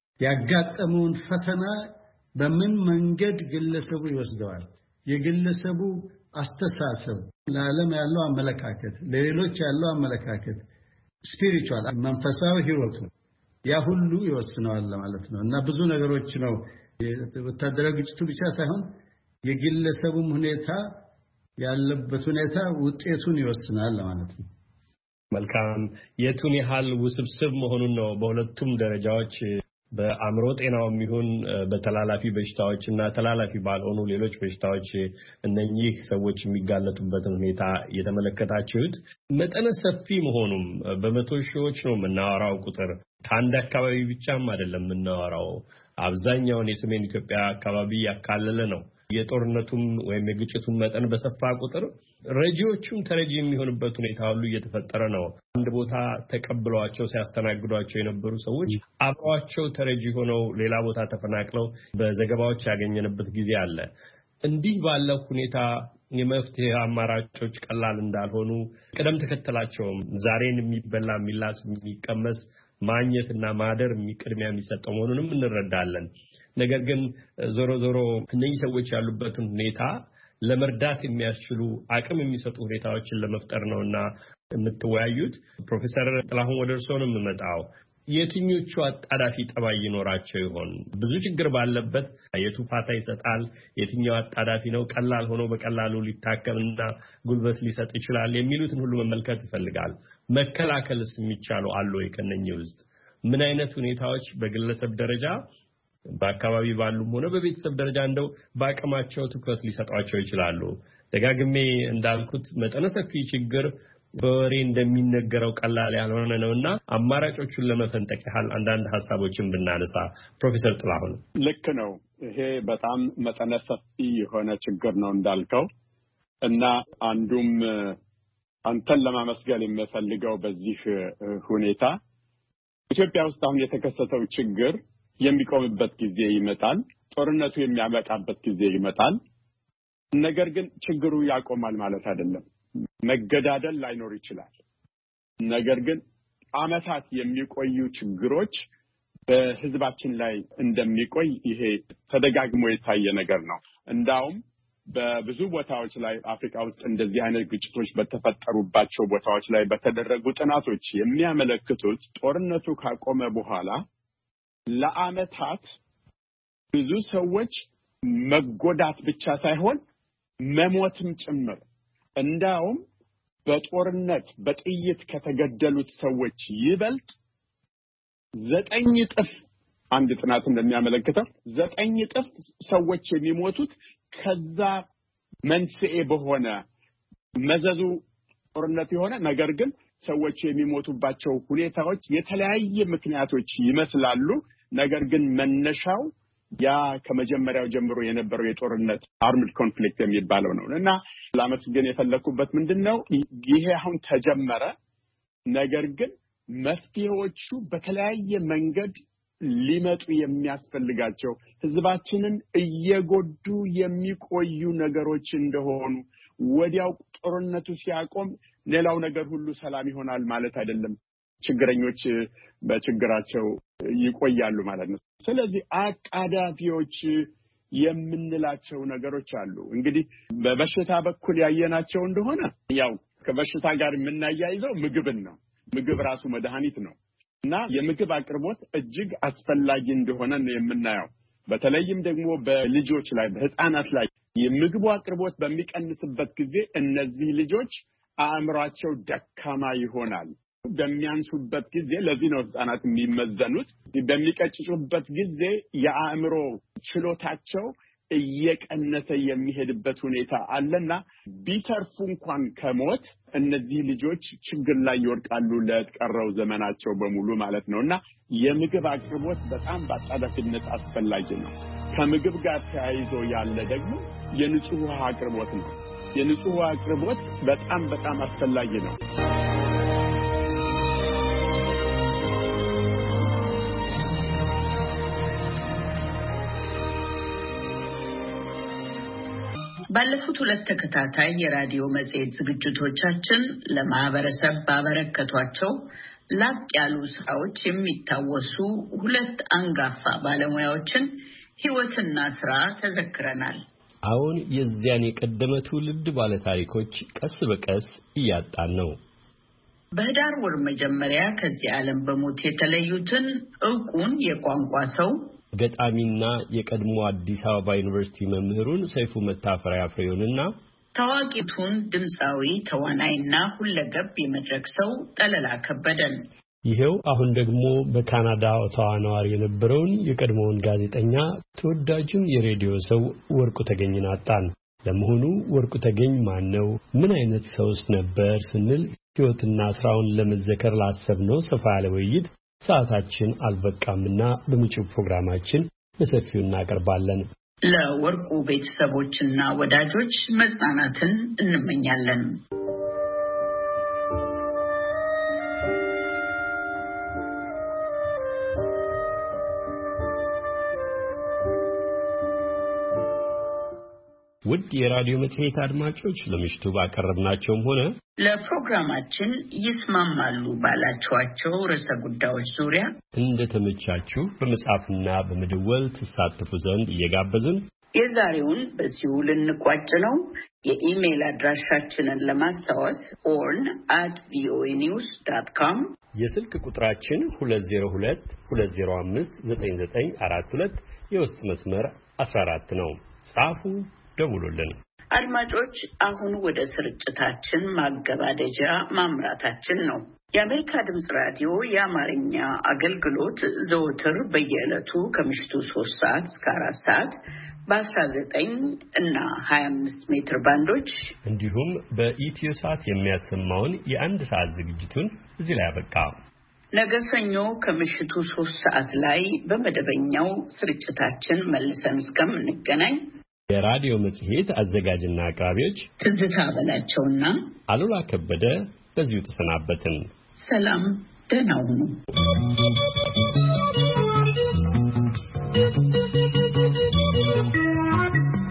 ያጋጠመውን ፈተና በምን መንገድ ግለሰቡ ይወስደዋል የግለሰቡ አስተሳሰብ ለዓለም ያለው አመለካከት ለሌሎች ያለው አመለካከት spiritual መንፈሳዊ ህይወቱ ያ ሁሉ ይወስነዋል ማለት ነው እና ብዙ ነገሮች ነው ወታደራዊ ግጭቱ ብቻ ሳይሆን የግለሰቡም ሁኔታ ያለበት ሁኔታ ውጤቱን ይወስናል ማለት ነው መልካም የቱን ያህል ውስብስብ መሆኑን ነው በሁለቱም ደረጃዎች በአእምሮ ጤናውም ይሁን በተላላፊ በሽታዎችና ተላላፊ ባልሆኑ ሌሎች በሽታዎች እነኚህ ሰዎች የሚጋለጡበትን ሁኔታ የተመለከታችሁት መጠነ ሰፊ መሆኑም በመቶ ሺዎች ነው የምናወራው ቁጥር ከአንድ አካባቢ ብቻም አይደለም የምናወራው አብዛኛውን የሰሜን ኢትዮጵያ አካባቢ ያካለለ ነው የጦርነቱም ወይም የግጭቱም መጠን በሰፋ ቁጥር ረጂዎቹም ተረጂ የሚሆኑበት ሁኔታ ሁሉ እየተፈጠረ ነው አንድ ቦታ ተቀብሏቸው ሲያስተናግዷቸው የነበሩ ሰዎች አብሯቸው ተረጂ ሆነው ሌላ ቦታ ተፈናቅለው በዘገባዎች ያገኘንበት ጊዜ አለ እንዲህ ባለው ሁኔታ የመፍትሄ አማራጮች ቀላል እንዳልሆኑ ቀደም ተከተላቸውም ዛሬን የሚበላ የሚላስ የሚቀመስ ማግኘትና ማደር የሚቅድሚያ የሚሰጠው መሆኑንም እንረዳለን ነገር ግን ዞሮ ዞሮ እነዚህ ሰዎች ያሉበትን ሁኔታ ለመርዳት የሚያስችሉ አቅም የሚሰጡ ሁኔታዎችን ለመፍጠር ነውና የምትወያዩት ፕሮፌሰር ጥላሁን ወደርሶ ነው የምመጣው የትኞቹ አጣዳፊ ጠባይ ይኖራቸው ይሆን ብዙ ችግር ባለበት የቱፋታ ይሰጣል የትኛው አጣዳፊ ነው ቀላል ሆኖ በቀላሉ ሊታከምና ጉልበት ሊሰጥ ይችላል የሚሉትን ሁሉ መመልከት ይፈልጋል መከላከልስ የሚቻለው አለ ወይ ከነኚህ ውስጥ ምን አይነት ሁኔታዎች በግለሰብ ደረጃ በአካባቢ ባሉም ሆነ በቤተሰብ ደረጃ እንደው በአቅማቸው ትኩረት ሊሰጧቸው ይችላሉ ደጋግሜ እንዳልኩት መጠነ ሰፊ ችግር በወሬ እንደሚነገረው ቀላል ያልሆነ ነውና አማራጮቹን ለመፈንጠቅ ያህል አንዳንድ ሐሳቦችን ብናነሳ ፕሮፌሰር ጥላሁን ልክ ነው ይሄ በጣም መጠነ ሰፊ የሆነ ችግር ነው እንዳልከው እና አንዱም አንተን ለማመስገን የምፈልገው በዚህ ሁኔታ ኢትዮጵያ ውስጥ አሁን የተከሰተው ችግር የሚቆምበት ጊዜ ይመጣል፣ ጦርነቱ የሚያበቃበት ጊዜ ይመጣል። ነገር ግን ችግሩ ያቆማል ማለት አይደለም። መገዳደል ላይኖር ይችላል። ነገር ግን ዓመታት የሚቆዩ ችግሮች በህዝባችን ላይ እንደሚቆይ ይሄ ተደጋግሞ የታየ ነገር ነው። እንዳውም በብዙ ቦታዎች ላይ አፍሪካ ውስጥ እንደዚህ አይነት ግጭቶች በተፈጠሩባቸው ቦታዎች ላይ በተደረጉ ጥናቶች የሚያመለክቱት ጦርነቱ ካቆመ በኋላ ለዓመታት ብዙ ሰዎች መጎዳት ብቻ ሳይሆን መሞትም ጭምር እንዳውም በጦርነት በጥይት ከተገደሉት ሰዎች ይበልጥ ዘጠኝ እጥፍ አንድ ጥናት እንደሚያመለክተው ዘጠኝ እጥፍ ሰዎች የሚሞቱት ከዛ መንስኤ በሆነ መዘዙ ጦርነት የሆነ ነገር ግን ሰዎች የሚሞቱባቸው ሁኔታዎች የተለያየ ምክንያቶች ይመስላሉ። ነገር ግን መነሻው ያ ከመጀመሪያው ጀምሮ የነበረው የጦርነት አርምድ ኮንፍሊክት የሚባለው ነው እና ለማመስገን የፈለኩበት ምንድነው ይሄ አሁን ተጀመረ። ነገር ግን መፍትሄዎቹ በተለያየ መንገድ ሊመጡ የሚያስፈልጋቸው ህዝባችንን እየጎዱ የሚቆዩ ነገሮች እንደሆኑ ወዲያው ጦርነቱ ሲያቆም ሌላው ነገር ሁሉ ሰላም ይሆናል ማለት አይደለም። ችግረኞች በችግራቸው ይቆያሉ ማለት ነው። ስለዚህ አቃዳፊዎች የምንላቸው ነገሮች አሉ። እንግዲህ በበሽታ በኩል ያየናቸው እንደሆነ ያው ከበሽታ ጋር የምናያይዘው ምግብን ነው። ምግብ ራሱ መድኃኒት ነው እና የምግብ አቅርቦት እጅግ አስፈላጊ እንደሆነ ነው የምናየው። በተለይም ደግሞ በልጆች ላይ በህፃናት ላይ የምግብ አቅርቦት በሚቀንስበት ጊዜ እነዚህ ልጆች አእምሯቸው ደካማ ይሆናል። በሚያንሱበት ጊዜ ለዚህ ነው ህፃናት የሚመዘኑት። በሚቀጭጩበት ጊዜ የአእምሮ ችሎታቸው እየቀነሰ የሚሄድበት ሁኔታ አለና ቢተርፉ እንኳን ከሞት እነዚህ ልጆች ችግር ላይ ይወድቃሉ ለተቀረው ዘመናቸው በሙሉ ማለት ነውና የምግብ አቅርቦት በጣም በአጣዳፊነት አስፈላጊ ነው። ከምግብ ጋር ተያይዞ ያለ ደግሞ የንጹህ ውሃ አቅርቦት ነው። የንጹህ ውሃ አቅርቦት በጣም በጣም አስፈላጊ ነው። ባለፉት ሁለት ተከታታይ የራዲዮ መጽሔት ዝግጅቶቻችን ለማህበረሰብ ባበረከቷቸው ላቅ ያሉ ስራዎች የሚታወሱ ሁለት አንጋፋ ባለሙያዎችን ህይወትና ስራ ተዘክረናል። አሁን የዚያን የቀደመ ትውልድ ባለታሪኮች ቀስ በቀስ እያጣን ነው። በህዳር ወር መጀመሪያ ከዚህ ዓለም በሞት የተለዩትን ዕውቁን የቋንቋ ሰው ገጣሚና የቀድሞ አዲስ አበባ ዩኒቨርሲቲ መምህሩን ሰይፉ መታፈሪያ ፍሬውንና ታዋቂቱን ድምፃዊ ተዋናይና ሁለገብ የመድረክ ሰው ጠለላ ከበደን ይሄው አሁን ደግሞ በካናዳ ኦታዋ ነዋሪ የነበረውን የቀድሞውን ጋዜጠኛ ተወዳጁን የሬዲዮ ሰው ወርቁ ተገኝን አጣን። ለመሆኑ ወርቁ ተገኝ ማን ነው? ምን አይነት ሰውስ ነበር ስንል ህይወትና ስራውን ለመዘከር ላሰብነው ሰፋ ያለ ውይይት ሰዓታችን አልበቃምና በመጪው ፕሮግራማችን በሰፊው እናቀርባለን። ለወርቁ ቤተሰቦችና ወዳጆች መጽናናትን እንመኛለን። ውድ የራዲዮ መጽሔት አድማጮች ለምሽቱ ባቀረብናቸውም ሆነ ለፕሮግራማችን ይስማማሉ ባላችኋቸው ርዕሰ ጉዳዮች ዙሪያ እንደተመቻችሁ በመጻፍና በመደወል ተሳተፉ ዘንድ እየጋበዝን የዛሬውን በዚሁ ልንቋጭ ነው። የኢሜል አድራሻችንን ለማስታወስ ሆርን አት ቪኦኤ ኒውስ ዶት ኮም የስልክ ቁጥራችን ሁለት ዜሮ ሁለት ሁለት ዜሮ አምስት ዘጠኝ ዘጠኝ አራት ሁለት የውስጥ መስመር አስራ አራት ነው። ጻፉ፣ ደውሉልን። አድማጮች አሁን ወደ ስርጭታችን ማገባደጃ ማምራታችን ነው። የአሜሪካ ድምጽ ራዲዮ የአማርኛ አገልግሎት ዘወትር በየዕለቱ ከምሽቱ ሶስት ሰዓት እስከ አራት ሰዓት በአስራ ዘጠኝ እና ሀያ አምስት ሜትር ባንዶች እንዲሁም በኢትዮሳት የሚያሰማውን የአንድ ሰዓት ዝግጅቱን እዚህ ላይ አበቃ። ነገ ሰኞ ከምሽቱ ሶስት ሰዓት ላይ በመደበኛው ስርጭታችን መልሰን እስከምንገናኝ የራዲዮ መጽሔት አዘጋጅና አቅራቢዎች ትዝታ በላቸውና አሉላ ከበደ በዚሁ ተሰናበትን። ሰላም፣ ደህና ሁኑ።